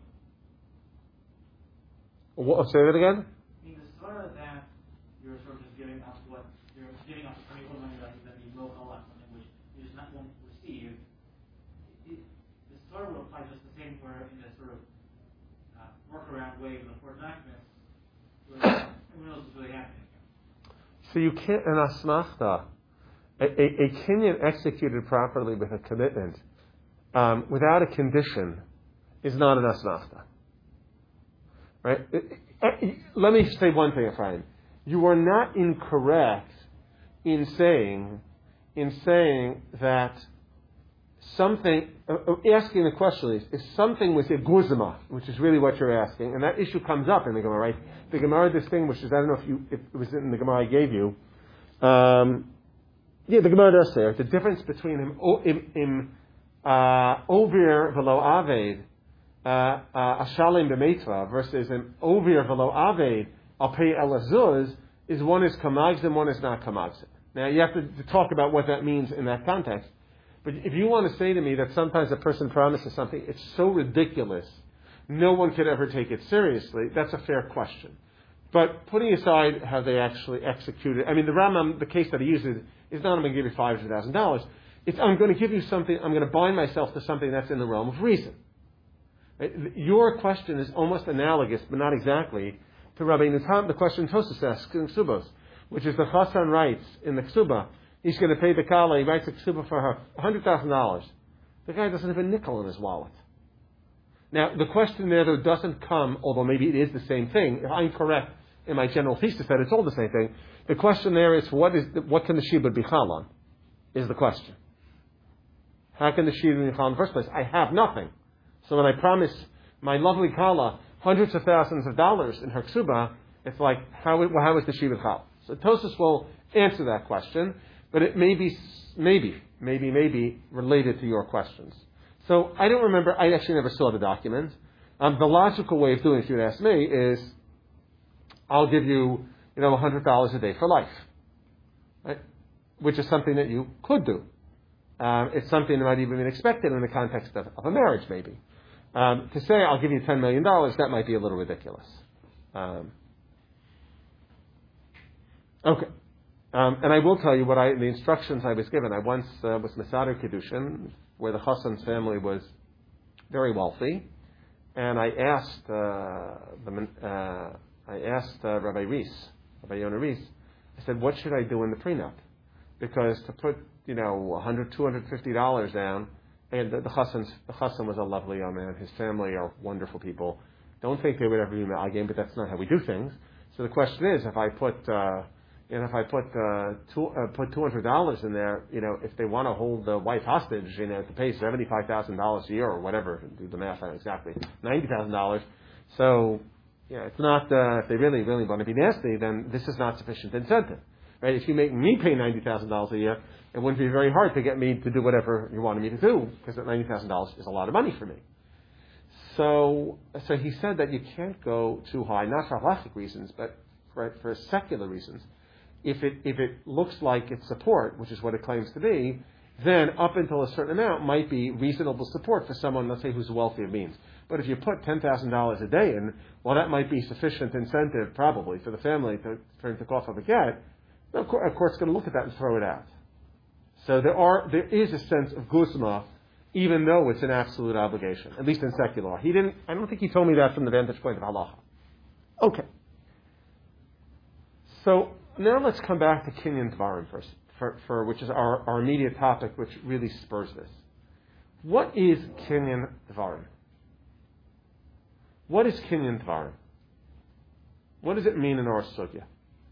What, say that again? I mean, the sort of that you're sort of just giving up what, you're giving up the money that, that you know all that something which you just not won't receive. It, the sort of will apply just the same where in a sort of uh, workaround way of the four documents, where who knows what's really happening. So you can't, an asmachta, a, a, a kinyan executed properly with a commitment, um, without a condition, is not an asmachta. Right? It, it, let me say one thing, Ephraim. You are not incorrect in saying, in saying that something, uh, asking the question is, is something with a guzma, which is really what you're asking, and that issue comes up in the Gemara, right? The Gemara distinguishes, I don't know if you, if it was in the Gemara I gave you, um, yeah, the Gemara does say, the difference between him, im, uh, ovir velo aved, ashalim b'meitva, versus an ovir velo aved, al pei elazuz, is one is kamagzim, one is not kamagzim. Now, you have to, to talk about what that means in that context. But if you want to say to me that sometimes a person promises something, it's so ridiculous, no one could ever take it seriously, that's a fair question. But putting aside how they actually executed, I mean, the Rambam, the case that he uses, is not I'm going to give you five hundred thousand dollars. It's I'm going to give you something, I'm going to bind myself to something that's in the realm of reason. Right? Your question is almost analogous, but not exactly, to Rabbi Nutam, the question Tosas asks in Ksubos, which is the Chassan writes in the Ksuba, he's going to pay the Kala, he writes a Ksuba for her, one hundred thousand dollars. The guy doesn't have a nickel in his wallet. Now, the question there, though, doesn't come, although maybe it is the same thing. If I'm correct in my general thesis that it's all the same thing, the question there is, what is the, what can the Shibud be chal on, is the question. How can the Shidduch be Chal in the first place? I have nothing. So when I promise my lovely Kala hundreds of thousands of dollars in her ksuba, it's like, how, well, how is the Shidduch Chal? So Tosfos will answer that question, but it may be, maybe, maybe, maybe related to your questions. So I don't remember, I actually never saw the document. Um, the logical way of doing it, if you would ask me, is I'll give you, you know, one hundred dollars a day for life, right? Which is something that you could do. Um, it's something that might even be expected in the context of, of a marriage, maybe. Um, to say I'll give you ten million dollars, that might be a little ridiculous. Um, okay. Um, and I will tell you what I, the instructions I was given. I once uh, was Masada Kiddushin, where the Chassan's family was very wealthy, and I asked uh, the, uh, I asked uh, Rabbi Rees, Rabbi Yonah Rees, I said, what should I do in the prenup? Because to put, you know, one hundred dollars, two hundred fifty dollars down, and the, the Chassan's, the Chassan was a lovely young man. His family are wonderful people. Don't think they would ever be malgame, but that's not how we do things. So the question is, if I put, uh, you know, if I put uh, two, uh, put two hundred dollars in there, you know, if they want to hold the wife hostage, you know, to pay seventy-five thousand dollars a year or whatever, do the math on exactly, ninety thousand dollars. So, yeah, it's not, uh, if they really, really want to be nasty, then this is not sufficient incentive. Right? If you make me pay ninety thousand dollars a year, it wouldn't be very hard to get me to do whatever you wanted me to do, because that ninety thousand dollars is a lot of money for me. So, so he said that you can't go too high, not for halachic reasons, but for, for secular reasons. If it, if it looks like it's support, which is what it claims to be, then up until a certain amount might be reasonable support for someone, let's say, who's wealthy of means. But if you put ten thousand dollars a day in, well, that might be sufficient incentive, probably, for the family to, for him to cough up a get. Of course, of course, it's going to look at that and throw it out. So there are, there is a sense of guzma, even though it's an absolute obligation, at least in secular law. He didn't, I don't think he told me that from the vantage point of halacha. Okay. So now let's come back to Kinyan Dvarim first, for, for which is our, our immediate topic, which really spurs this. What is Kinyan Dvarim? What is Kinyan Dvarim? What does it mean in our sugya?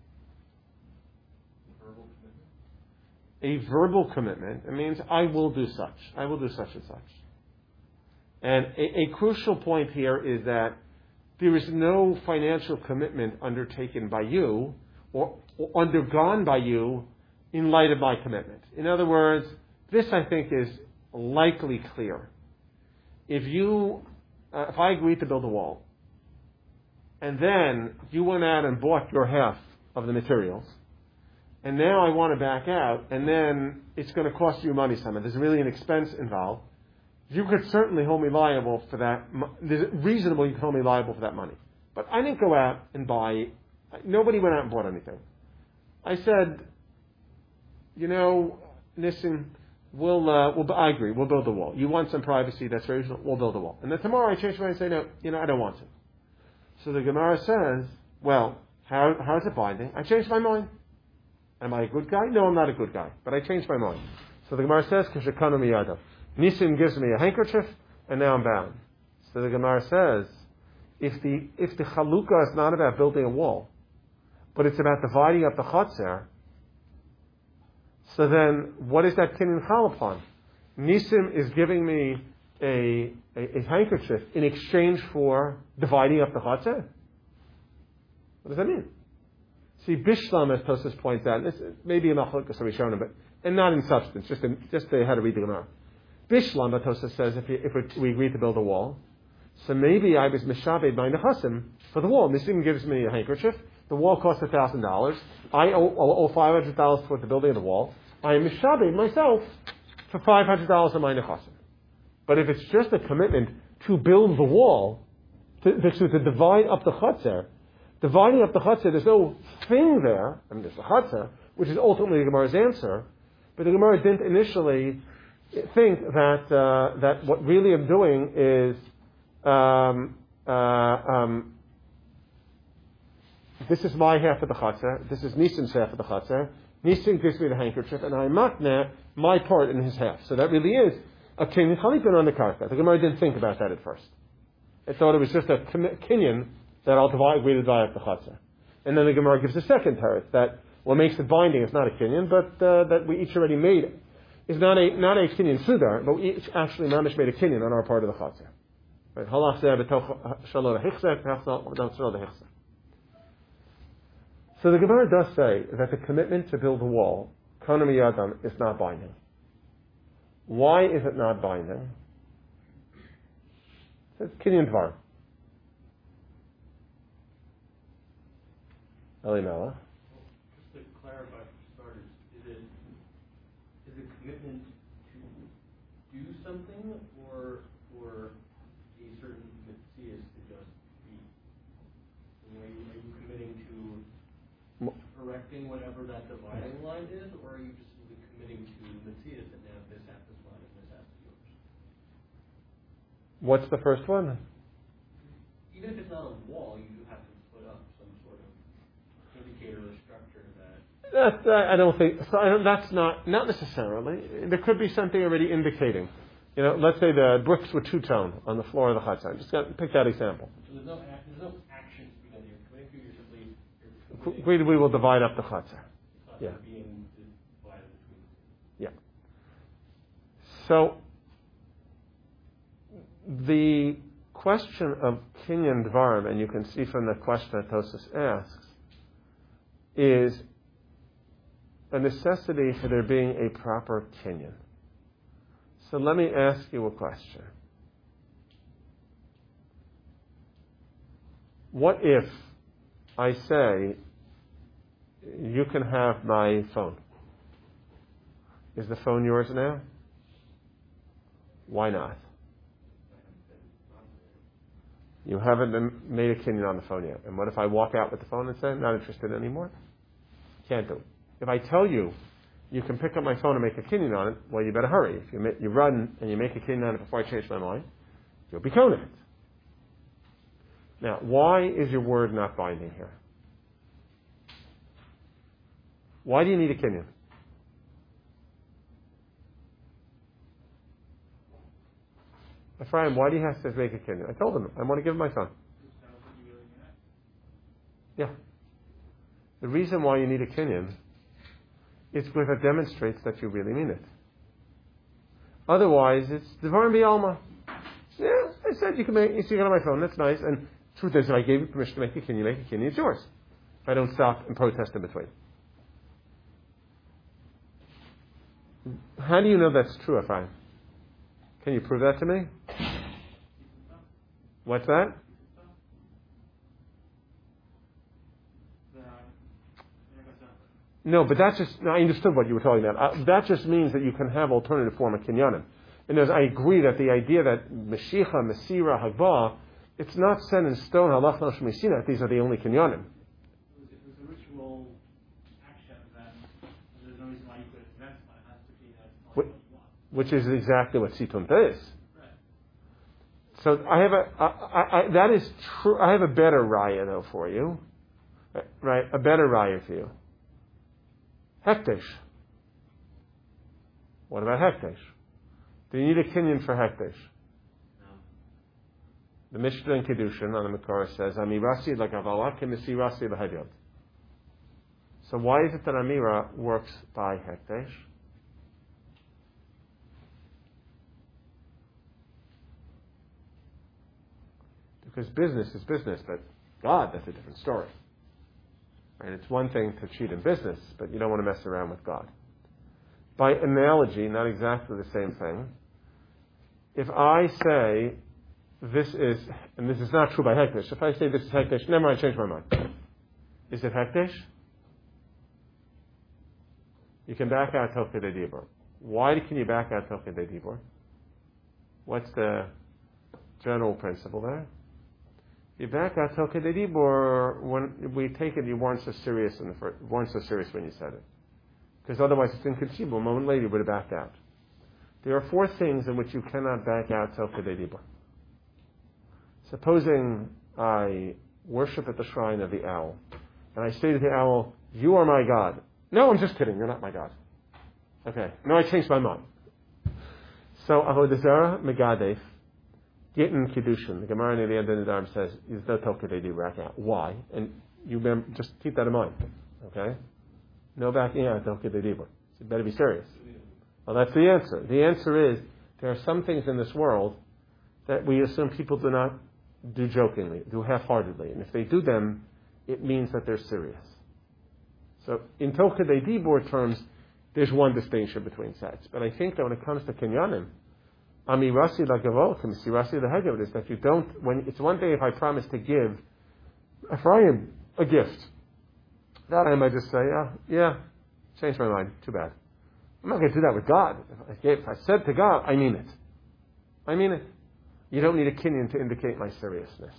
A verbal commitment. It means I will do such. I will do such and such. And a, a crucial point here is that there is no financial commitment undertaken by you or, or undergone by you in light of my commitment. In other words, this I think is likely clear. If you, uh, if I agreed to build a wall, and then you went out and bought your half of the materials, and now I want to back out, and then it's going to cost you money somehow. There's really an expense involved. You could certainly hold me liable for that. There's reasonable you can hold me liable for that money. But I didn't go out and buy. Nobody went out and bought anything. I said, you know, Nissim, we'll, uh, we'll, I agree, we'll build the wall. You want some privacy, that's very reasonable, we'll build the wall. And then tomorrow I change my mind and say, no, you know, I don't want to. So the Gemara says, well, how, how is it binding? I changed my mind. Am I a good guy? No, I'm not a good guy. But I changed my mind. So the Gemara says, Kishakanu miyadav. Nissim gives me a handkerchief, and now I'm bound. So the Gemara says, if the if the chalukah is not about building a wall, but it's about dividing up the chotzer, so then what is that kinyan chal upon? Nissim is giving me a, a, a handkerchief in exchange for dividing up the chotzer? What does that mean? See, Bishlam, as Tosfos points out, this maybe a machlokes Rishonim, but and not in substance, just in, just to how to read the Gemara. Bishlam, Tosfos says, if, you, if it, we agreed to build a wall, so maybe I was mishabed by nechasim for the wall. Nisim gives me a handkerchief. The wall costs a thousand dollars. I owe, owe five hundred dollars for the building of the wall. I am mishabed myself for five hundred dollars of my nechasim. But if it's just a commitment to build the wall, to, to, to divide up the chutzner, dividing up the chutzner, there's no thing there. I mean, there's the chutzner, which is ultimately the Gemara's answer. But the Gemara didn't initially think that uh, that what really I'm doing is um, uh, um, this is my half of the chutzner. This is Nisim's half of the chutzner. Nisim gives me the handkerchief, and I matna my part in his half. So that really is a kinyan chalipin on the karka. The Gemara didn't think about that at first. It thought it was just a kinyan that I'll divide, agree to divide up the chutzner. And then the Gemara gives a second teretz that what makes it binding is not a kinyan, but uh, that we each already made is not a not a kinyan sudar, but we actually mamish made a kinyan on our part of the chatzar. Right? Halach zeh b'toch shalom hichzeh, halach shalom hichzeh. So the Gemara does say that the commitment to build a wall, kana miyadam, is not binding. Why is it not binding? It says kinyan dvar. Elimelech. Just to clarify for starters, is it is it commitment to do something or for a certain mitzvahs to just be? Are you, are you committing to correcting whatever that dividing line is, or are you just simply committing to mitzvahs that now this has this line and this has to yours? What's the first one? Even if it's not a wall, you do have to put up some sort of indicator or structure that. That, I don't think so. I don't, that's not not necessarily. There could be something already indicating. You know, let's say the bricks were two tone on the floor of the chatzar. Just got pick that example. So there's no act, there's no action to be done. You're committing to. You're simply you're We, we will divide up the chatzar. Yeah. Being divided between. Yeah. So the question of kinyan dvarim, and you can see from the question that Tosas asks, is a necessity for there being a proper kinyan. So let me ask you a question. What if I say, you can have my phone? Is the phone yours now? Why not? You haven't been made a kinyan on the phone yet. And what if I walk out with the phone and say, I'm not interested anymore? Can't do it. If I tell you, you can pick up my phone and make a kinyan on it, well, you better hurry. If you, you run and you make a kinyan on it before I change my mind, you'll be koned. Now, why is your word not binding here? Why do you need a kinyan? Ephraim, why do you have to make a kinyan? I told him, I want to give him my phone. Yeah. The reason why you need a kinyan is because it demonstrates that you really mean it. Otherwise, it's Devarim B'Alma. Yeah, I said you can make, you see it on my phone, that's nice. And truth is, if I gave you permission to make a kinyan, make a kinyan, it's yours. If I don't stop and protest in between. How do you know that's true, Ephraim? Can you prove that to me? What's that? No, but that's just, no, I understood what you were talking about. Uh, that just means that you can have alternative form of kinyanim. And as I agree that the idea that Meshicha, Mesira, Hagbah, it's not set in stone, halach no shmisina, these are the only kinyanim. If it was a ritual action, then there's no reason why you could invent one. It has to be that it's what you want. Which is exactly what situnta is. Right. So I have a, I, I, I, that is true. I have a better raya though for you. Right? A better raya for you. Hekdesh. What about Hekdesh? Do you need a kinyan for Hekdesh? No. The Mishnah in Kedushin on the Makara says, Amirasi lagavala kemisirasi l'hadyot. So why is it that Amira works by Hekdesh? Because business is business, but God, that's a different story. Right? It's one thing to cheat in business, but you don't want to mess around with God. By analogy, not exactly the same thing. If I say, this is, and this is not true by Hekdesh, if I say this is Hekdesh, never mind, I change my mind. Is it Hekdesh? You can back out Tok Kedei Dibur. Why can you back out Tok Kedei Dibur? What's the general principle there? You back out Tok Kedei Dibur, when we take it, you weren't so serious in the first, weren't so serious when you said it. Because otherwise it's inconceivable. A moment later you would have backed out. There are four things in which you cannot back out Tok Kedei Dibur. Supposing I worship at the shrine of the owl, and I say to the owl, you are my God. No, I'm just kidding, you're not my God. Okay, no, I changed my mind. So, Avodah Zarah Megadef, Gittin Kiddushin, the Gemara near the end of the Darm says, is no Tok Kedei Dibur back out. Why? And you remember, just keep that in mind. Okay? No backing out Tok Kedei Dibur. So you better be serious. Well, that's the answer. The answer is there are some things in this world that we assume people do not do jokingly, do half-heartedly. And if they do them, it means that they're serious. So in Tokadei Dibur terms, there's one distinction between sets. But I think that when it comes to Kinyanim, Amirasi Lagavot, Misirasi Lahegav, is that you don't, when it's one thing if I promise to give Ephraim a gift. That I might just say, yeah, yeah, change my mind, too bad. I'm not going to do that with God. If I, gave, if I said to God, I mean it. I mean it. You don't need a kinyan to indicate my seriousness.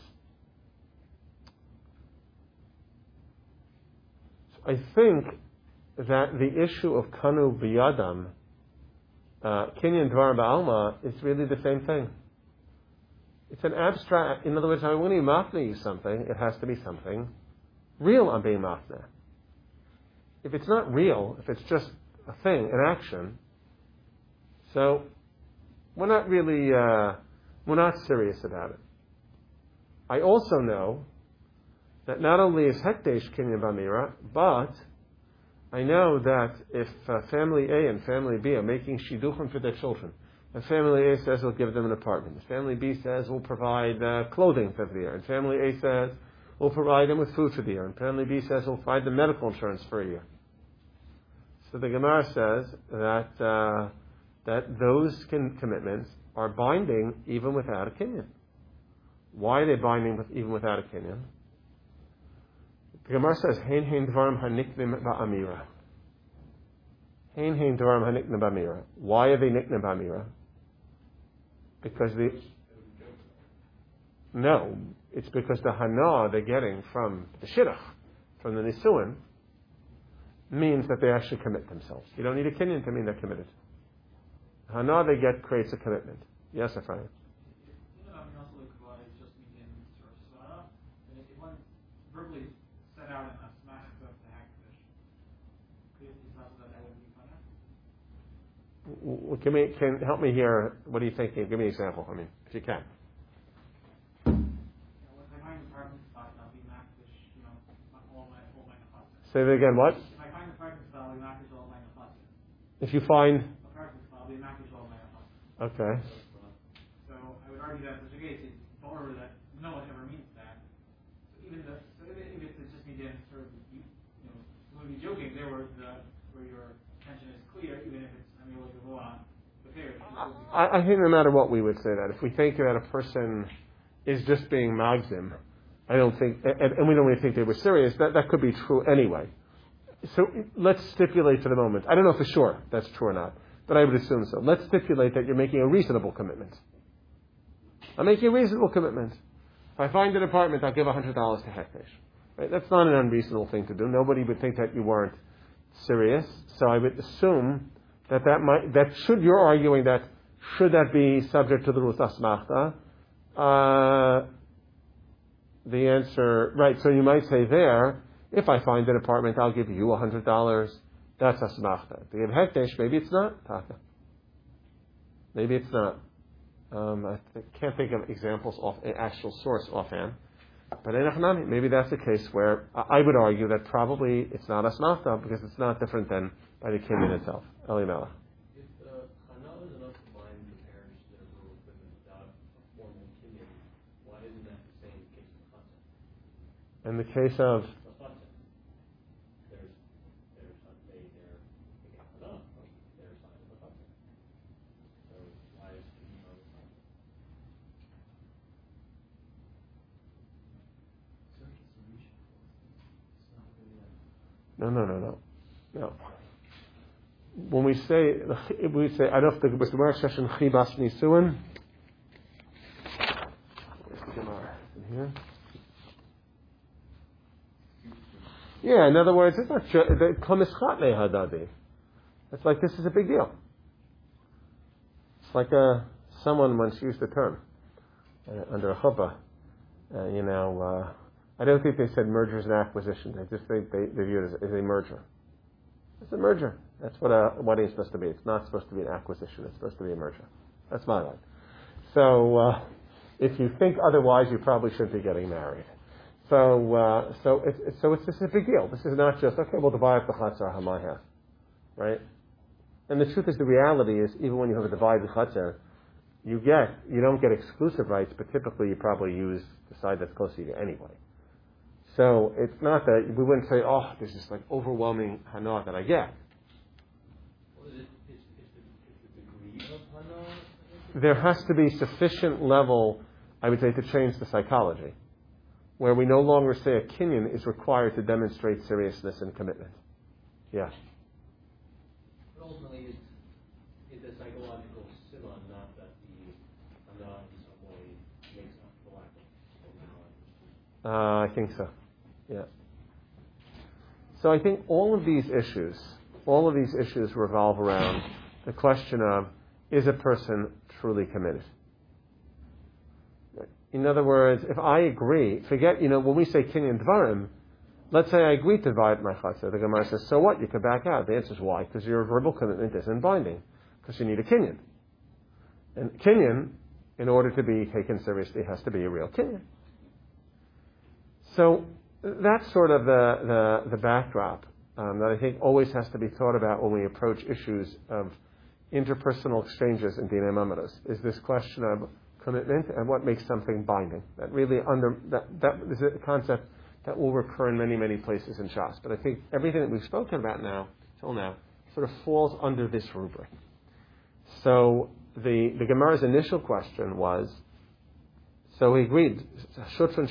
So I think that the issue of kanu biyadam, uh, kinyan dvar ba'alma, is really the same thing. It's an abstract. In other words, I want to mafna you something, it has to be something real I'm being mafna. If it's not real, if it's just a thing, an action, so we're not really, uh, we're not serious about it. I also know that not only is hekdesh kinyan b'amira, but I know that if uh, family A and family B are making shidduchim for their children, and family A says we'll give them an apartment, and family B says we'll provide uh, clothing for the year, and family A says we'll provide them with food for the year, and family B says we'll provide them medical insurance for a year. So the Gemara says that uh, that those con- commitments are binding even without a kinyan. Why are they binding with, even without a kinyan? The Gemara says, Hein hein dvarim haniknim ba'amira. Hein hein dvarim haniknim ba'amira. Why are they niknim ba'amira? Because the... No, it's because the hana they're getting from the shidduch, from the nisuin, means that they actually commit themselves. You don't need a kinyan to mean they're committed. Hana they get creates a commitment. Yes, Ephraim? Verbally set out in a smash of the hagfish. Well, can, we, can help me here? What are you thinking? Give me an example. I mean, if you can. Say that again. What? If I find the parking spot, I'll be makish all my nafas. If you find. A parking spot, I'll be makish all my nafas. Okay. So I would argue that in such a case, it's borrower that no one ever means that. So even the so if, if it's just me then sort of you, you know, when we joking there where the where your intention is clear, even if it's I mean like a on the fair. I, I think no matter what we would say that if we think that a person is just being magzim, I don't think, and, and we don't really think they were serious. That that could be true anyway. So let's stipulate for the moment. I don't know for sure that's true or not, but I would assume so. Let's stipulate that you're making a reasonable commitment. I'm making a reasonable commitment. If I find an apartment, I'll give one hundred dollars to Hekdesh. Right? That's not an unreasonable thing to do. Nobody would think that you weren't serious. So I would assume that that might, that should, you're arguing that, should that be subject to the Ruth Asmachta? Uh, the answer, right, so you might say there, if I find an apartment, I'll give you one hundred dollars. That's Asmachta. To give Hekdesh, maybe it's not Taka. Maybe it's not. Um, I th- can't think of examples off an actual source offhand. But in maybe that's the case where I would argue that probably it's not Asmachta because it's not different than by the kinyan itself. Eli Melech. If the Hana is enough to bind the parents to their rural equipment without a formal kinyan, why isn't that the same case of the concept? In the case of The concept. There's, there's, they, they're, they get Hana from their side of the concept. So why is kinyan on the concept? No, no, no, no, no. When we say, we say, I don't know if the Gemara session Chibas Nisuin. Where's the Gemara? In here. Yeah, in other words, it's not sure. Hadadi. It's like this is a big deal. It's like a, someone once used the term uh, under a chuppah. Uh, you know, uh, I don't think they said mergers and acquisitions. I just think they, they view it as, as a merger. It's a merger. That's what a wedding is supposed to be. It's not supposed to be an acquisition. It's supposed to be a merger. That's my line. So, uh, if you think otherwise, you probably shouldn't be getting married. So, uh, so it's so it's just a big deal. This is not just okay. Well, to buy up the chatzar hamaya, right? And the truth is, the reality is, even when you have a divided chatzar, you get, you don't get exclusive rights, but typically you probably use the side that's close to you anyway. So it's not that, we wouldn't say, oh, there's this like overwhelming hana that I get. Well, is, it, is, is, the, is the degree of hana? There has to be sufficient level, I would say, to change the psychology, where we no longer say a kinyan is required to demonstrate seriousness and commitment. Yeah. But ultimately, it's, it's a psychological simon, not that the hana in some way makes up the lack of formality. Uh, I think so. Yeah. So I think all of these issues, all of these issues revolve around the question of, is a person truly committed? In other words, if I agree, forget, you know, when we say kinyan dvarim, let's say I agree to divide my chatzah. The Gemara says, so what? You can back out. The answer is why? Because your verbal commitment isn't binding. Because you need a kinyan. And kinyan, in order to be taken seriously, has to be a real kinyan. So that's sort of the, the, the backdrop um, that I think always has to be thought about when we approach issues of interpersonal exchanges in Dinei Mamoros, is this question of commitment and what makes something binding. That really under that, that is a concept that will recur in many, many places in Shas. But I think everything that we've spoken about now, till now, sort of falls under this rubric. So the, the Gemara's initial question was, so he agreed. Okay,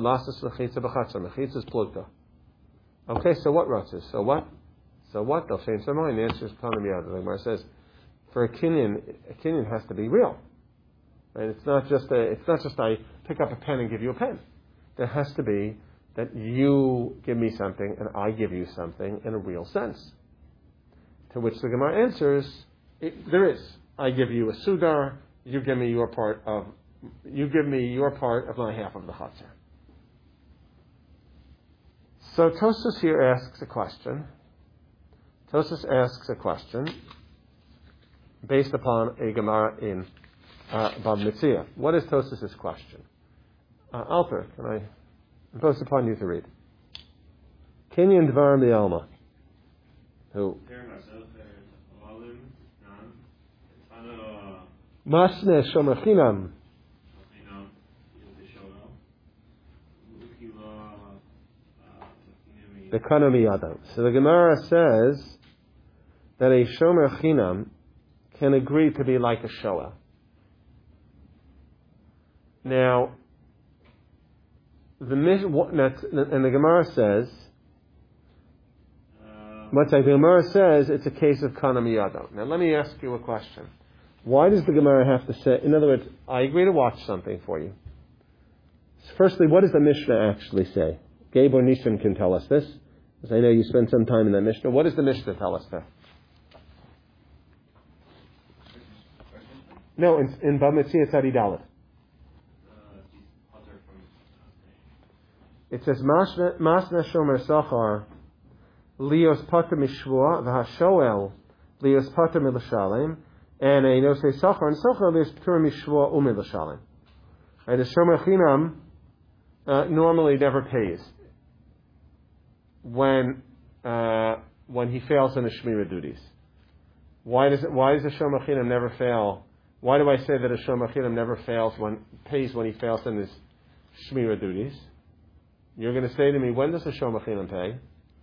so what ratzis? So what? So what? They'll change their mind. The answer is Tanamiyad. The Gemara says, for a kinyan, a kinyan has to be real. Right? It's not just a, it's not just I pick up a pen and give you a pen. There has to be that you give me something and I give you something in a real sense. To which the Gemara answers, it, there is. I give you a sudar, you give me your part of You give me your part of my half of the chatzar. So Tosfos here asks a question. Tosfos asks a question based upon a Gemara in uh, Bab Metzia. What is Tosfos' question? Uh, Alper, can I impose upon you to read? Kinyan Dvar Mi'alma. Who? Masne Shomachinam. The Kanami Adam. So the Gemara says that a Shomer Chinam can agree to be like a Shoah. Now, the and the Gemara says, but the Gemara says it's a case of Kanami Adam. Now, let me ask you a question. Why does the Gemara have to say? In other words, I agree to watch something for you. Firstly, what does the Mishnah actually say? Gabe or Nishan can tell us this, because I know you spent some time in that Mishnah. What does the Mishnah tell us there? No, in, in Bab Metzia Tzadi Dalet. It says, Masna Shomer Sachar, Lios Pater Mishvua, V'Hashoel, Lios Pater Milashalim, and a No Say Sachar, and Sachar Lios Pater Mishvua Umilashalim. Right, the Shomer Chinam uh, normally never pays when uh, when he fails in his Shmira duties. Why does it, why does the Shomer Chinam never fail? Why do I say that a Shomer Chinam never fails when pays when he fails in his Shmira duties? You're going to say to me, when does the Shomer Chinam pay?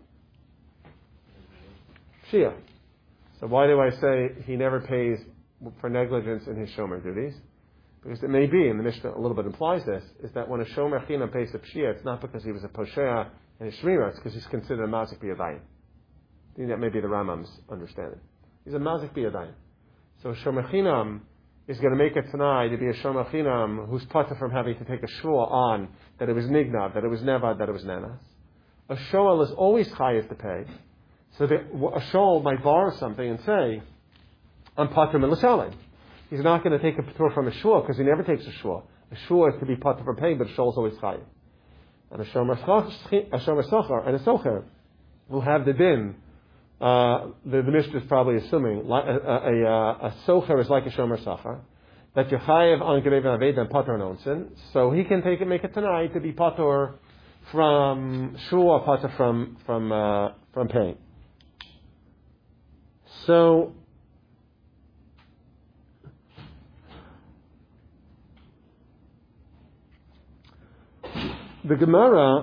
Shia. So why do I say he never pays for negligence in his Shomer duties? Because it may be, and the Mishnah a little bit implies this, is that when a Shomer Chinam pays the Pshia, it's not because he was a Poshea in his Shmira, it's because he's considered a Mazik B'Yadayim. I think that may be the Rambam's understanding. He's a Mazik B'Yadayim. So a Shomer Chinam is going to make it tonight to be a Shomer Chinam who's pata from having to take a shvua on that it was nignav, that it was nevad, that it was nanas. A shoel is always chayiv to pay. So that a shoel might borrow something and say, I'm pata milashalim. He's not going to take a patur from a shvua because he never takes a shvua. A shvua is to be pata from paying, but a shoel is always chayiv. And a shomer sachar and a socher will have the din. Uh, the, the Mishnah is probably assuming like, a, a, a, a socher is like a shomer sachar, that you're chayiv on gerev and aved and patur nonsin, so he can take it, make it tonight to be patur from shua, patur from from uh, from paying. So the Gemara,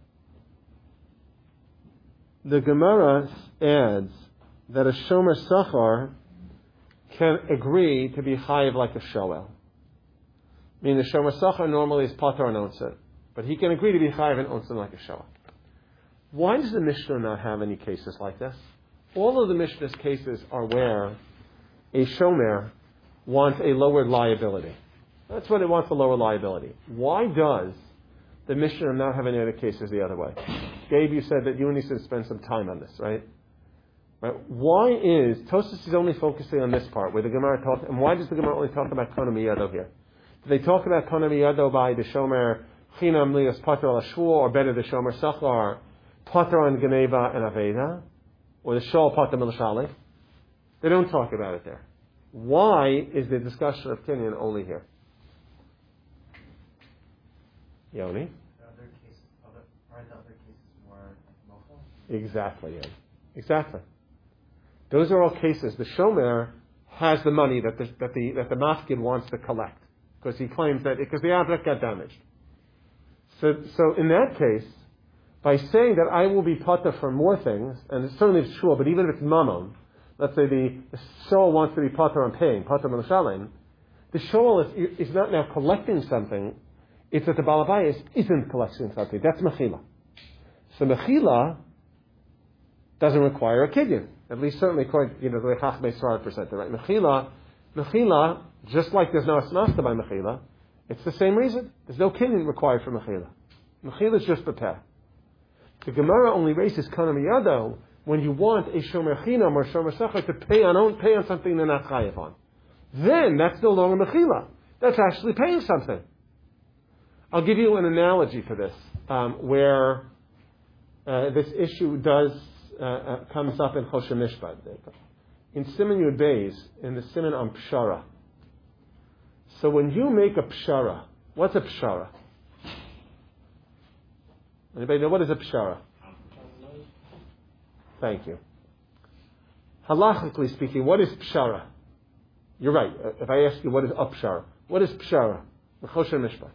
the Gemara adds that a shomer sachar can agree to be chayiv like a shoel. I mean, the shomer sachar normally is pater and onsen, but he can agree to be chayiv and onsen like a shoel. Why does the Mishnah not have any cases like this? All of the Mishnah's cases are where a shomer wants a lowered liability. That's what it wants, a lower liability. Why does the Mishnah not have any other cases the other way? Gabe, you said that you need to spend some time on this, right? Right? Why is Tosfos is only focusing on this part where the Gemara talks, and why does the Gemara only talk about Kona Miyado here? Do they talk about Kona Miyado by the Shomer Chinam Lias Pater al Shvur, or better the Shomer Sachar Pater on Geneva and Aveda, or the Shol Pater Milashali? They don't talk about it there. Why is the discussion of Kinyan only here? Yoni? The other case, other, are the other cases more local? Exactly, Yoni. Exactly. Those are all cases. The shomer has the money that the that the that the mafkid wants to collect because he claims that because the object got damaged. So so in that case, by saying that I will be pater for more things, and it's certainly it's true, but even if it's mammon, let's say the, the shoel wants to be pater on paying, pater m'lashalim, the shoel is, is not now collecting something. It's that the balabayas isn't collecting something. That's mechila. So mechila doesn't require a kidyon. At least certainly according to, you know, the way Chachmei Svarad presented, right? Mechila, mechila, just like there's no asnafta by mechila, it's the same reason. There's no kidyon required for mechila. Mechila is just prepare. The Gemara only raises kana miyado when you want a shomer chinam or shomer sachar to pay on pay on something they're not chayav on. Then that's no longer mechila. That's actually paying something. I'll give you an analogy for this, um, where uh, this issue does uh, uh, comes up in Choshen Mishpat. In Siman Yud Beis, in the Siman on Pshara. So when you make a Pshara, what's a Pshara? Anybody know what is a Pshara? Thank you. Halachically speaking, what is Pshara? You're right. If I ask you what is a Pshara, what is Pshara? The Choshen Mishpat.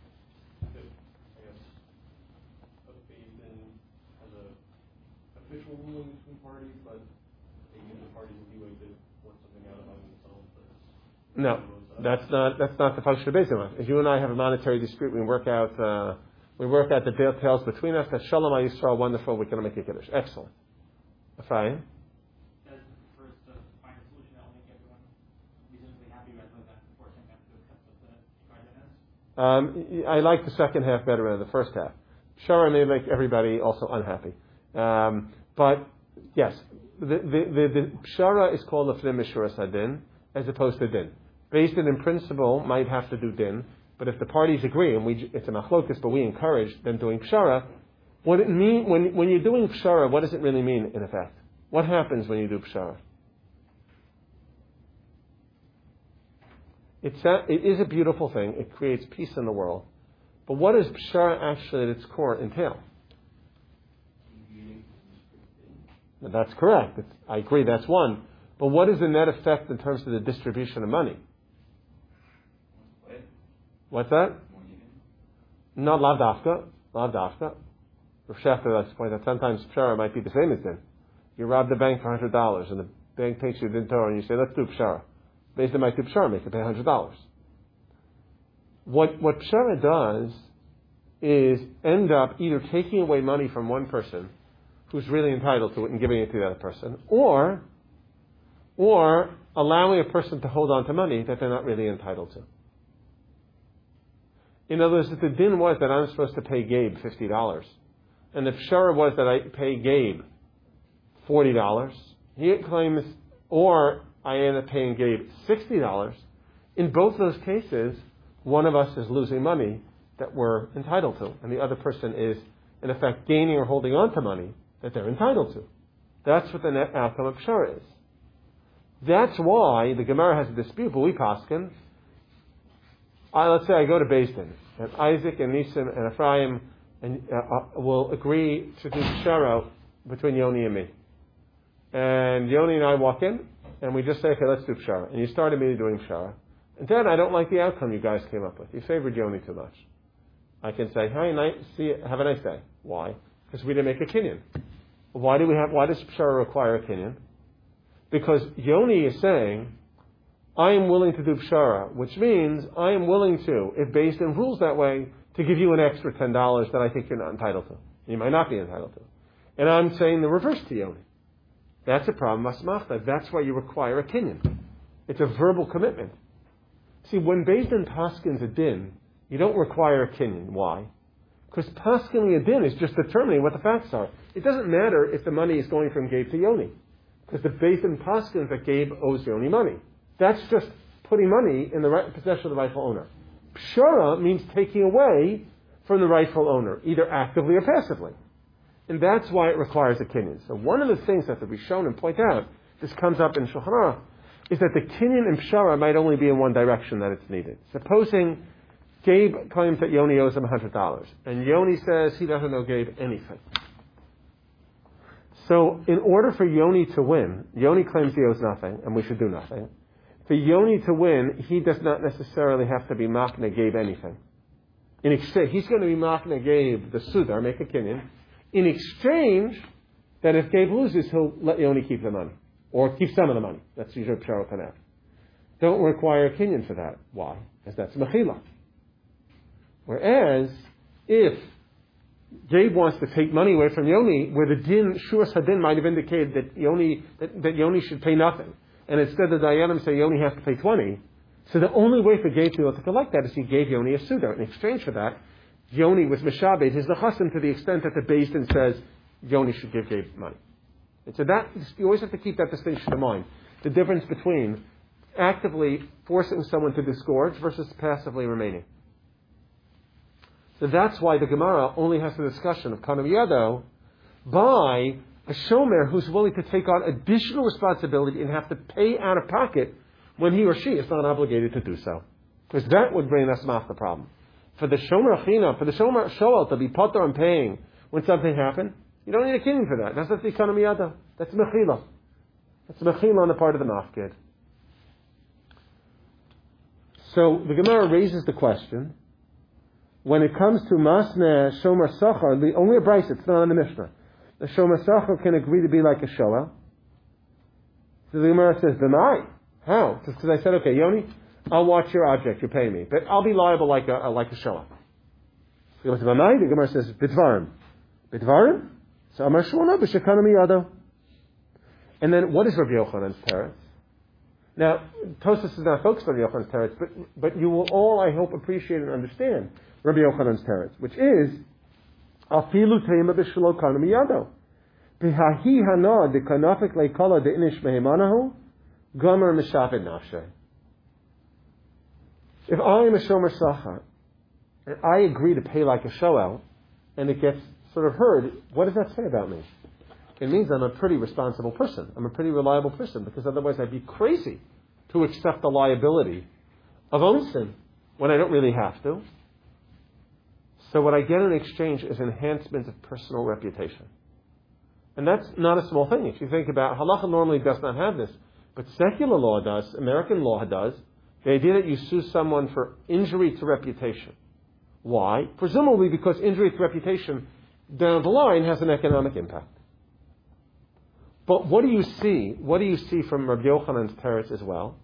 Official ruling between parties, but maybe the parties will be like to work something out among themselves. No, that's not that's not the function of Beis. If you and I have a monetary dispute, we work out uh, we work out the details between us. That Shalom Yisrael, wonderful. We can make a kiddush. Excellent. Fine. That prefers to find a solution that will make everyone reasonably happy rather than forcing them to accept what the agreement is. Um, I like the second half better than the first half. Shara may make everybody also unhappy. Um, but yes, the the, the, the pshara is called a flim mishuras hadin as opposed to din. Based in principle might have to do din, but if the parties agree and we it's a machlokas, but we encourage them doing pshara, what it mean when when you're doing pshara, what does it really mean in effect? What happens when you do pshara? It's a, it is a beautiful thing. It creates peace in the world. But what does pshara actually at its core entail? That's correct. It's, I agree, that's one. But what is the net effect in terms of the distribution of money? What's that? Not lav dafka. Lav dafka. Rav Shechter likes to point out sometimes pshara might be the same as din. You rob the bank for one hundred dollars and the bank takes you din Torah and you say, let's do pshara. Based on my do pshara, make it pay one hundred dollars. What, what pshara does is end up either taking away money from one person who's really entitled to it and giving it to the other person, or or allowing a person to hold on to money that they're not really entitled to. In other words, if the din was that I'm supposed to pay Gabe fifty dollars, and the pshara was that I pay Gabe forty dollars, he claims, or I end up paying Gabe sixty dollars, in both those cases, one of us is losing money that we're entitled to, and the other person is, in effect, gaining or holding on to money that they're entitled to. That's what the net outcome of pshara is. That's why the Gemara has a dispute, but we paskin. I, let's say I go to Beis Din, and Isaac and Nisim and Ephraim and, uh, will agree to do pshara between Yoni and me. And Yoni and I walk in, and we just say, okay, let's do pshara. And you start immediately doing pshara. And then I don't like the outcome you guys came up with. You favored Yoni too much. I can say, "Hi, nice, see you, have a nice day." Why? Because we didn't make a kinyan. Why do we have? Why does pshara require a kinyan? Because Yoni is saying, I am willing to do pshara, which means I am willing to, if based in rules that way, to give you an extra ten dollars that I think you're not entitled to. You might not be entitled to. And I'm saying the reverse to Yoni. That's a problem, masmachta. That's why you require a kinyan. It's a verbal commitment. See, when based in paskins a din, you don't require a kinyan. Why? Because paskin a din is just determining what the facts are. It doesn't matter if the money is going from Gabe to Yoni. Because the based in paskins that Gabe owes Yoni money. That's just putting money in the right possession of the rightful owner. Pshara means taking away from the rightful owner, either actively or passively. And that's why it requires a kinyan. So one of the things that to be shown and point out, this comes up in Shulchan Aruch, is that the kinyan and pshara might only be in one direction that it's needed. Supposing Gabe claims that Yoni owes him one hundred dollars, and Yoni says he doesn't owe Gabe anything. So in order for Yoni to win, Yoni claims he owes nothing, and we should do nothing. For Yoni to win, he does not necessarily have to be machna Gabe anything. In exchange, he's going to be machna Gabe the sudar, make a kinyan, in exchange that if Gabe loses, he'll let Yoni keep the money. Or keep some of the money. That's usually pshara panah. Don't require a kinyan for that. Why? Because that's mechila. Whereas, if Gabe wants to take money away from Yoni, where the din, shuras hadin might have indicated that Yoni, that, that Yoni should pay nothing, and instead the dayanim say Yoni has to pay twenty, so the only way for Gabe to be able to collect that is he gave Yoni a sudar. In exchange for that, Yoni was mishabed his nechasim to the extent that the Beis Din says Yoni should give Gabe money. And so that, you always have to keep that distinction in mind. The difference between actively forcing someone to disgorge versus passively remaining. So that's why the Gemara only has the discussion of Kanam Yado by a shomer who's willing to take on additional responsibility and have to pay out of pocket when he or she is not obligated to do so. Because that would bring us off the problem. For the shomer achina, for the shomer shoel to be potter on paying when something happened, you don't need a kinyan for that. That's not the Kanam Yado. That's mechila. That's mechila on the part of the mafkid. So the Gemara raises the question, when it comes to masne shomer sachar, the only a brayso, it's not in the Mishnah. The shomer sachar can agree to be like a shoel. So the Gemara says, "V'mai? How?" Just because I said, "Okay, Yoni, I'll watch your object. You pay me, but I'll be liable like a like a shoel." So the Gemara says, "Bidvarim, bidvarim." So Amar Shmuel b'shekana miyado. And then what is Rabbi Yochanan's teretz? Now, Tosfos is not focused on Rabbi Yochanan's teretz, but but you will all, I hope, appreciate and understand Rabbi Yochanan's teretz, which is afilu teima b'shelo kana miyado. B'hahi hana dekanafik leikala deinish mehemanahu gomer mishaved nafshe. If I am a shomer sachar and I agree to pay like a shoel, and it gets sort of heard, what does that say about me? It means I'm a pretty responsible person. I'm a pretty reliable person, because otherwise I'd be crazy to accept the liability of onsin when I don't really have to. So what I get in exchange is enhancement of personal reputation. And that's not a small thing. If you think about, halacha normally does not have this, but secular law does, American law does, the idea that you sue someone for injury to reputation. Why? Presumably because injury to reputation down the line has an economic impact. But what do you see? What do you see from Rabbi Yochanan's teretz as well?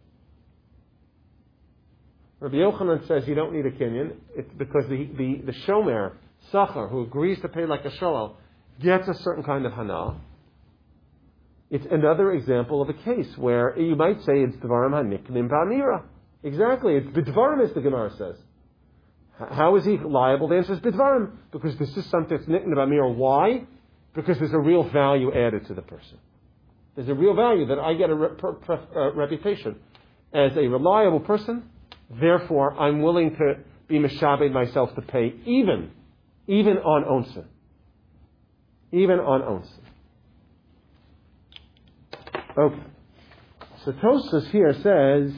Rabbi Yochanan says you don't need a kinyan. It's because the, the, the shomer, sachar, who agrees to pay like a shoel, gets a certain kind of hana. It's another example of a case where you might say it's dvarim haniknim ba'amira. Exactly, it's bidvarim, as the Gemara says. How is he liable? The answer is bidvarim, because this is something that's niknim ba'amira. Why? Because there's a real value added to the person. There's a real value that I get a re- per, per, uh, reputation as a reliable person. Therefore, I'm willing to be mishabed myself to pay even, even on onsen. Even on onsen. Okay. So Tosfos here says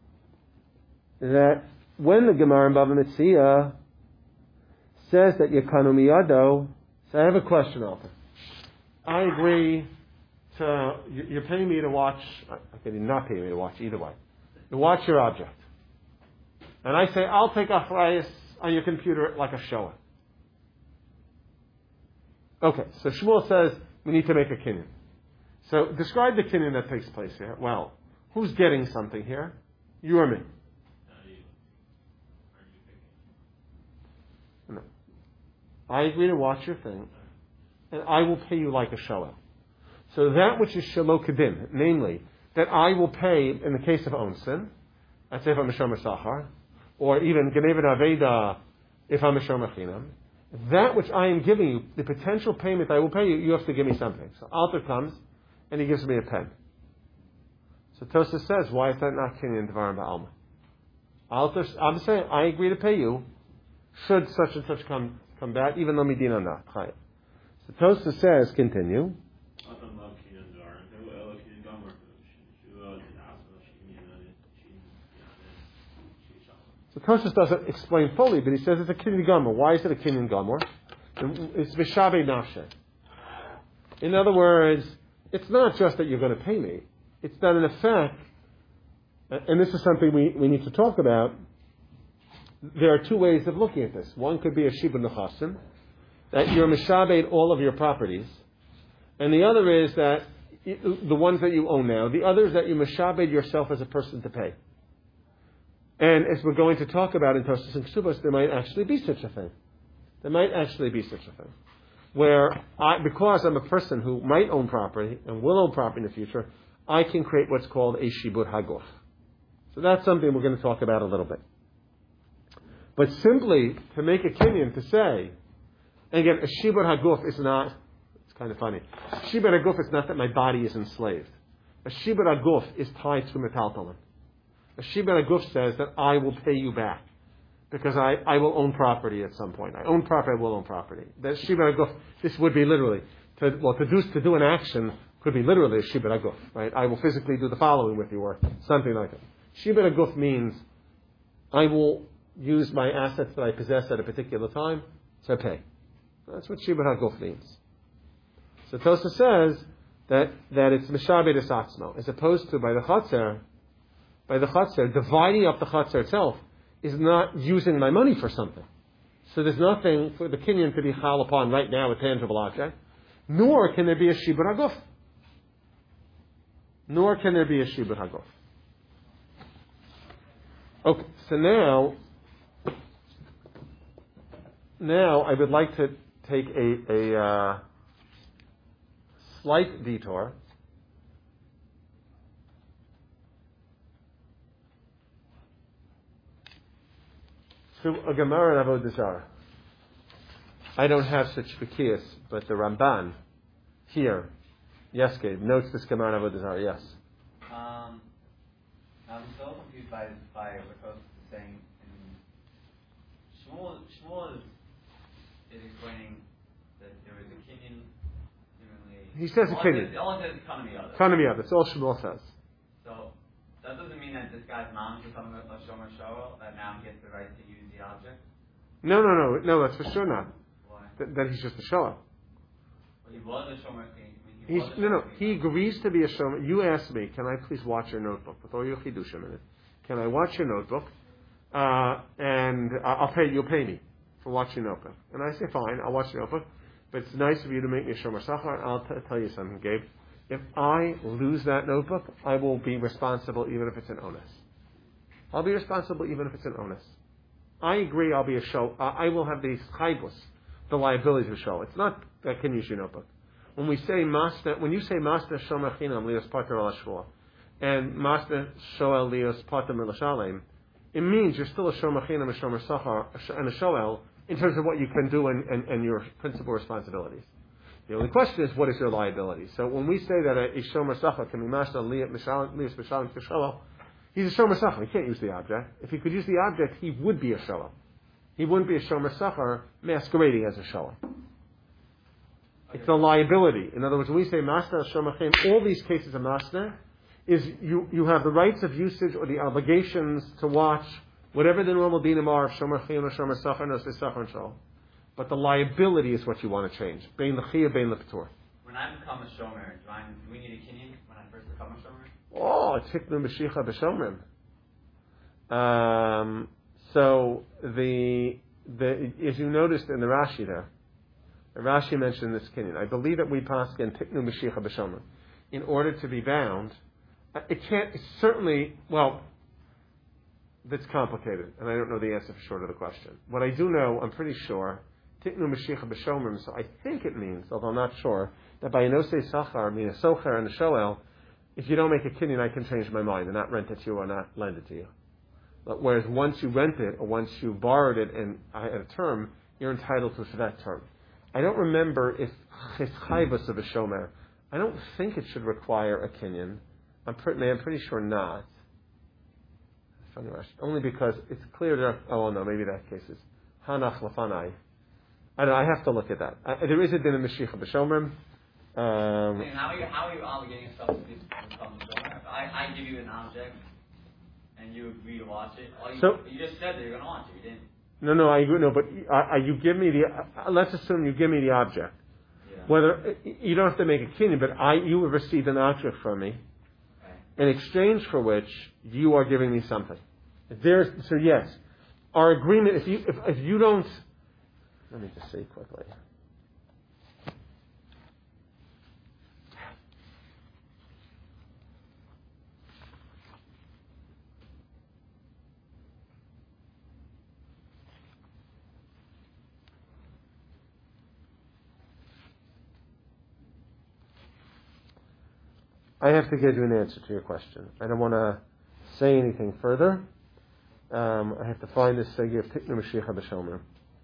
that when the Gemara in Bava Metzia says that Yakanu Miyado, so I have a question, Alter. I agree to, you're paying me to watch, okay, you're not paying me to watch either way, to watch your object. And I say, I'll take achrayus, on your computer like a shower. Okay, so Shmuel says we need to make a kinyan. So describe the kinyan that takes place here. Well, who's getting something here? You or me? No. I agree to watch your thing, and I will pay you like a shoel. So that which is shelo kedim, namely, that I will pay in the case of onsin, let's say if I'm a shomer sachar, or even genevet aveda if I'm a shomer chinam, that which I am giving you, the potential payment I will pay you, you have to give me something. So Alter comes, and he gives me a pen. So Tosa says, why is that not kinyan dvarim ba'alma? Alter, I'm saying, I agree to pay you, should such and such come come back, even though medina not. So Tosa says, continue. So Toshas doesn't explain fully, but he says it's a kinyan gomer. Why is it a kinyan gomer? It's v'shavei nafshe. In other words, it's not just that you're going to pay me. It's that in effect, and this is something we, we need to talk about, there are two ways of looking at this. One could be a shibud nechasim, that you're mishabed all of your properties, and the other is that the ones that you own now, the other is that you mishabed yourself as a person to pay. And as we're going to talk about in Tosfos and Ksubos, there might actually be such a thing. There might actually be such a thing. Where, I, because I'm a person who might own property and will own property in the future, I can create what's called a shibud haguf. So that's something we're going to talk about a little bit. But simply to make a kinyan, to say, and again, a shibud haguf is not, it's kind of funny, shibud haguf is not that my body is enslaved. A shibud haguf is tied to metaltalin. A shibud haguf says that I will pay you back because I, I will own property at some point. I own property, I will own property. That shibud haguf, this would be literally, to, well, to do, to do an action could be literally a shibud haguf, right? I will physically do the following with you or something like that. Shibud haguf means I will use my assets that I possess at a particular time to pay. That's what shibud haguf means. So Tosa says that, that it's mishabed es atzmo, as opposed to by the chatzer, by the chatzer, dividing up the chatzer itself is not using my money for something. So there's nothing for the kinyan to be chal upon right now, a tangible object, nor can there be a shibud haguf. Nor can there be a shibud haguf. Okay, so now, now I would like to take a, a uh, slight detour to a Gemara in Avodah Zarah. I don't have such bekias, but the Ramban here, yes, Gabe, notes this Gemara in Avodah Zarah. Yes. Um, I'm so confused by by what Tosa is saying. And Shmuel, Shmuel is, is explaining that there was a kinyan. He says a kinyan. All it says is kanamiyah. Kanamiyah. That's all Shmuel says. So that doesn't mean that this guy's mom is becoming a shomer shoel, that now he gets the right to use the object. No, no, no, no. That's for sure not. Why? That, that he's just a shower. Well, he was a shomer. He, he He's, was a no, no. shomer. He agrees to be a shomer. You asked me, can I please watch your notebook with all your chidushim in it? Can I watch your notebook? Uh, and I'll pay. You'll pay me for watching your notebook. And I say, fine. I'll watch your notebook. But it's nice of you to make me a shomer sachar. I'll t- tell you something, Gabe. If I lose that notebook, I will be responsible even if it's an onus. I'll be responsible even if it's an onus. I agree. I'll be a show. Uh, I will have the chaybus, the liability to show. It's not that can use your notebook. When we say master, when you say master shomer chinam lios pater al shvua, and master shoel lios pater milashalem, it means you're still a shomer chinam, a shomer sachar, and a shoel in terms of what you can do and, and, and your principal responsibilities. The only question is, what is your liability? So when we say that a, a shomer sachar can be master lios mishalem to shoel, he's a shomer sachar. He can't use the object. If he could use the object, he would be a shoel. He wouldn't be a shomer sachar masquerading as a shoel. It's a liability. In other words, when we say master shomer chinam, all these cases of master is you, you have the rights of usage or the obligations to watch whatever the normal dinim are of shomer chinam or shomer sachar, no sachar and shoel. But the liability is what you want to change. Bein l'chiyah, bein l'p'tur. When I become a shomer, do, I, do we need a kinyan when I first become a shomer? Oh, tiknu b'shicha b'shomrim. Um, so the the, as you noticed in the Rashi there, the Rashi mentioned this kinyan. I believe that we paskin tiknu Mashiach b'shomer. In order to be bound, it can't, it's certainly, well, that's complicated, and I don't know the answer for sure to the question. What I do know, I'm pretty sure, tiknu Mashiach b'shomer, so I think it means, although I'm not sure, that by inosei sachar, meaning a socher and a shoel, if you don't make a kinyan, I can change my mind and not rent it to you or not lend it to you. But whereas once you rent it, or once you borrowed it and at a term, you're entitled to that term. I don't remember if chayvus of a shomer. I don't think it should require a kinyan. I'm pretty, I'm pretty sure not. Only because it's clear that, oh no, maybe that case is hanach lafanai. I don't know, I have to look at that. I, there is a din of Mashiach b'shomrim. Um, I mean, how are you, how are you obligating yourself to do something? I, I give you an object, and you agree to watch it. All you, so, you just said that you're going to watch it. You didn't. No, no, I agree. No, but uh, you give me the. Uh, let's assume you give me the object. Yeah. Whether you don't have to make a kinyan, but I, you have received an object from me, okay, in exchange for which you are giving me something. There's so yes, our agreement. If you if, if you don't, let me just say quickly. I have to give you an answer to your question. I don't want to say anything further. Um, I have to find this segi of Tiknu Mashiach b'shomer.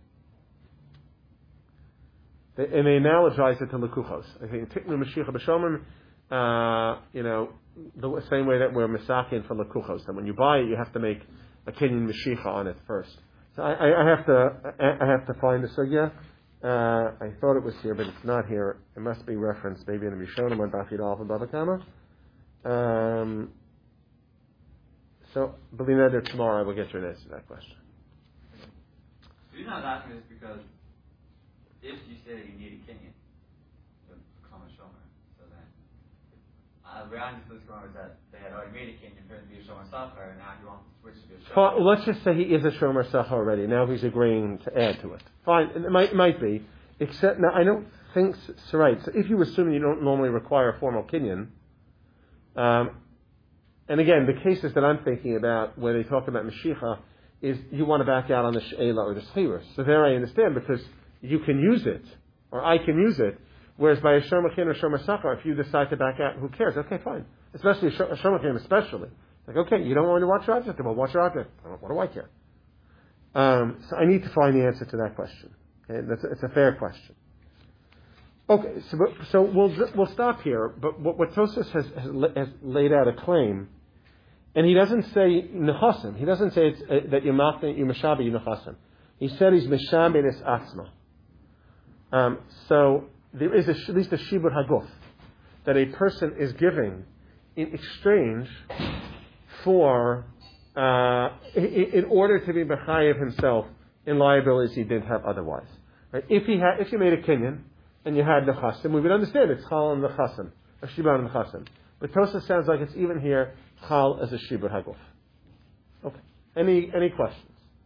And they analogize it to Lekuchos. I think Tiknu Mashiach b'shomer, uh, you know, the same way that we're Misakin for Lekuchos. And when you buy it, you have to make a Kinyan Mashiach on it first. So I, I, I have to, I, I have to find the sugya. Uh, I thought it was here, but it's not here. It must be referenced maybe in the Rishonim on Daf Yud and Bava Kama. Um, so, believe that tomorrow I will get you an answer to that question. The reason I was asking this because if you say you need a kinyan to become a shomer, so then uh, the way I understood this is that they had already made a kinyan for him to be a shomer sachar, and now he wants to switch to be a shomer. Well, let's just say he is a shomer sachar already. Now he's agreeing to add to it. Fine, it might might be. Except now I don't think so. Right. So if you assume you don't normally require a formal kinyan. Um, and again, the cases that I'm thinking about where they talk about Mashiach is you want to back out on the She'ela or the Schirus. So there I understand because you can use it, or I can use it, whereas by a Shomer Kin or Shomer Sachar, if you decide to back out, who cares? Okay, fine. Especially a Shomer Kin, especially. Like, okay, you don't want to watch your object? Well, watch your object. What do I care? Um, so I need to find the answer to that question. Okay, that's a, it's a fair question. Okay, so, so we'll we'll stop here. But what, what Tosfos has, has has laid out a claim, and he doesn't say nechasim. He doesn't say it's, uh, that you mashabe you nechasim. He said he's meshabe es atzma. Um, so there is a, at least a shibur haguf that a person is giving in exchange for uh, in, in order to be mechayev himself in liabilities he didn't have otherwise. Right? If he had, if you made a kinyan and you had nechasim, we would understand it's chal and nechasim, or shibur and nechasim. But Tosfos sounds like it's even here chal as a shibur haguf. Okay. Any any questions?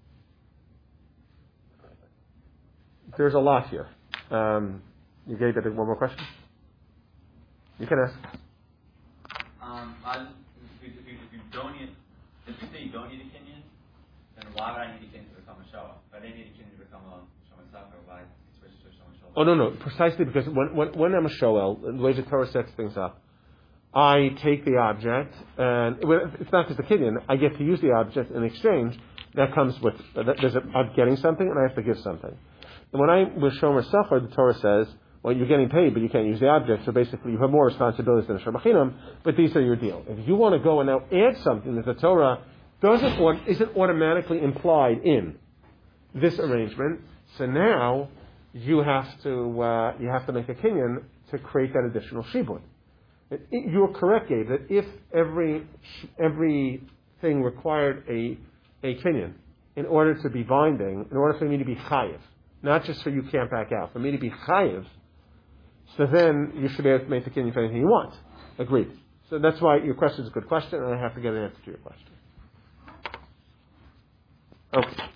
There's a lot here. Um, you gave it one more question? You can ask. Um, I, if, you, if, you, if you don't need, if you say you don't need a kinyan, then why would I need a kinyan to become a shower? If I didn't need a kinyan to become a shomer sachar, why switch to a shomer shower? Oh no no, precisely because when when, when I'm a shoel, the way the Torah sets things up, I take the object, and it's not just a kinyan. I get to use the object in exchange. That comes with there's a, I'm getting something, and I have to give something. And when I was shomer sachar, the Torah says, well, you're getting paid, but you can't use the object, so basically you have more responsibilities than a shomer chinam, but these are your deal. If you want to go and now add something that the Torah doesn't or isn't automatically implied in this arrangement, so now you have to uh, you have to make a kinyan to create that additional shibud. You're correct, Gabe, that if every every thing required a a kinyan in order to be binding, in order for me to be chayiv, not just so you can't back out, for me to be chayiv, so then you should be able to make the kinyan for anything you want. Agreed. So that's why your question is a good question, and I have to get an answer to your question. Okay.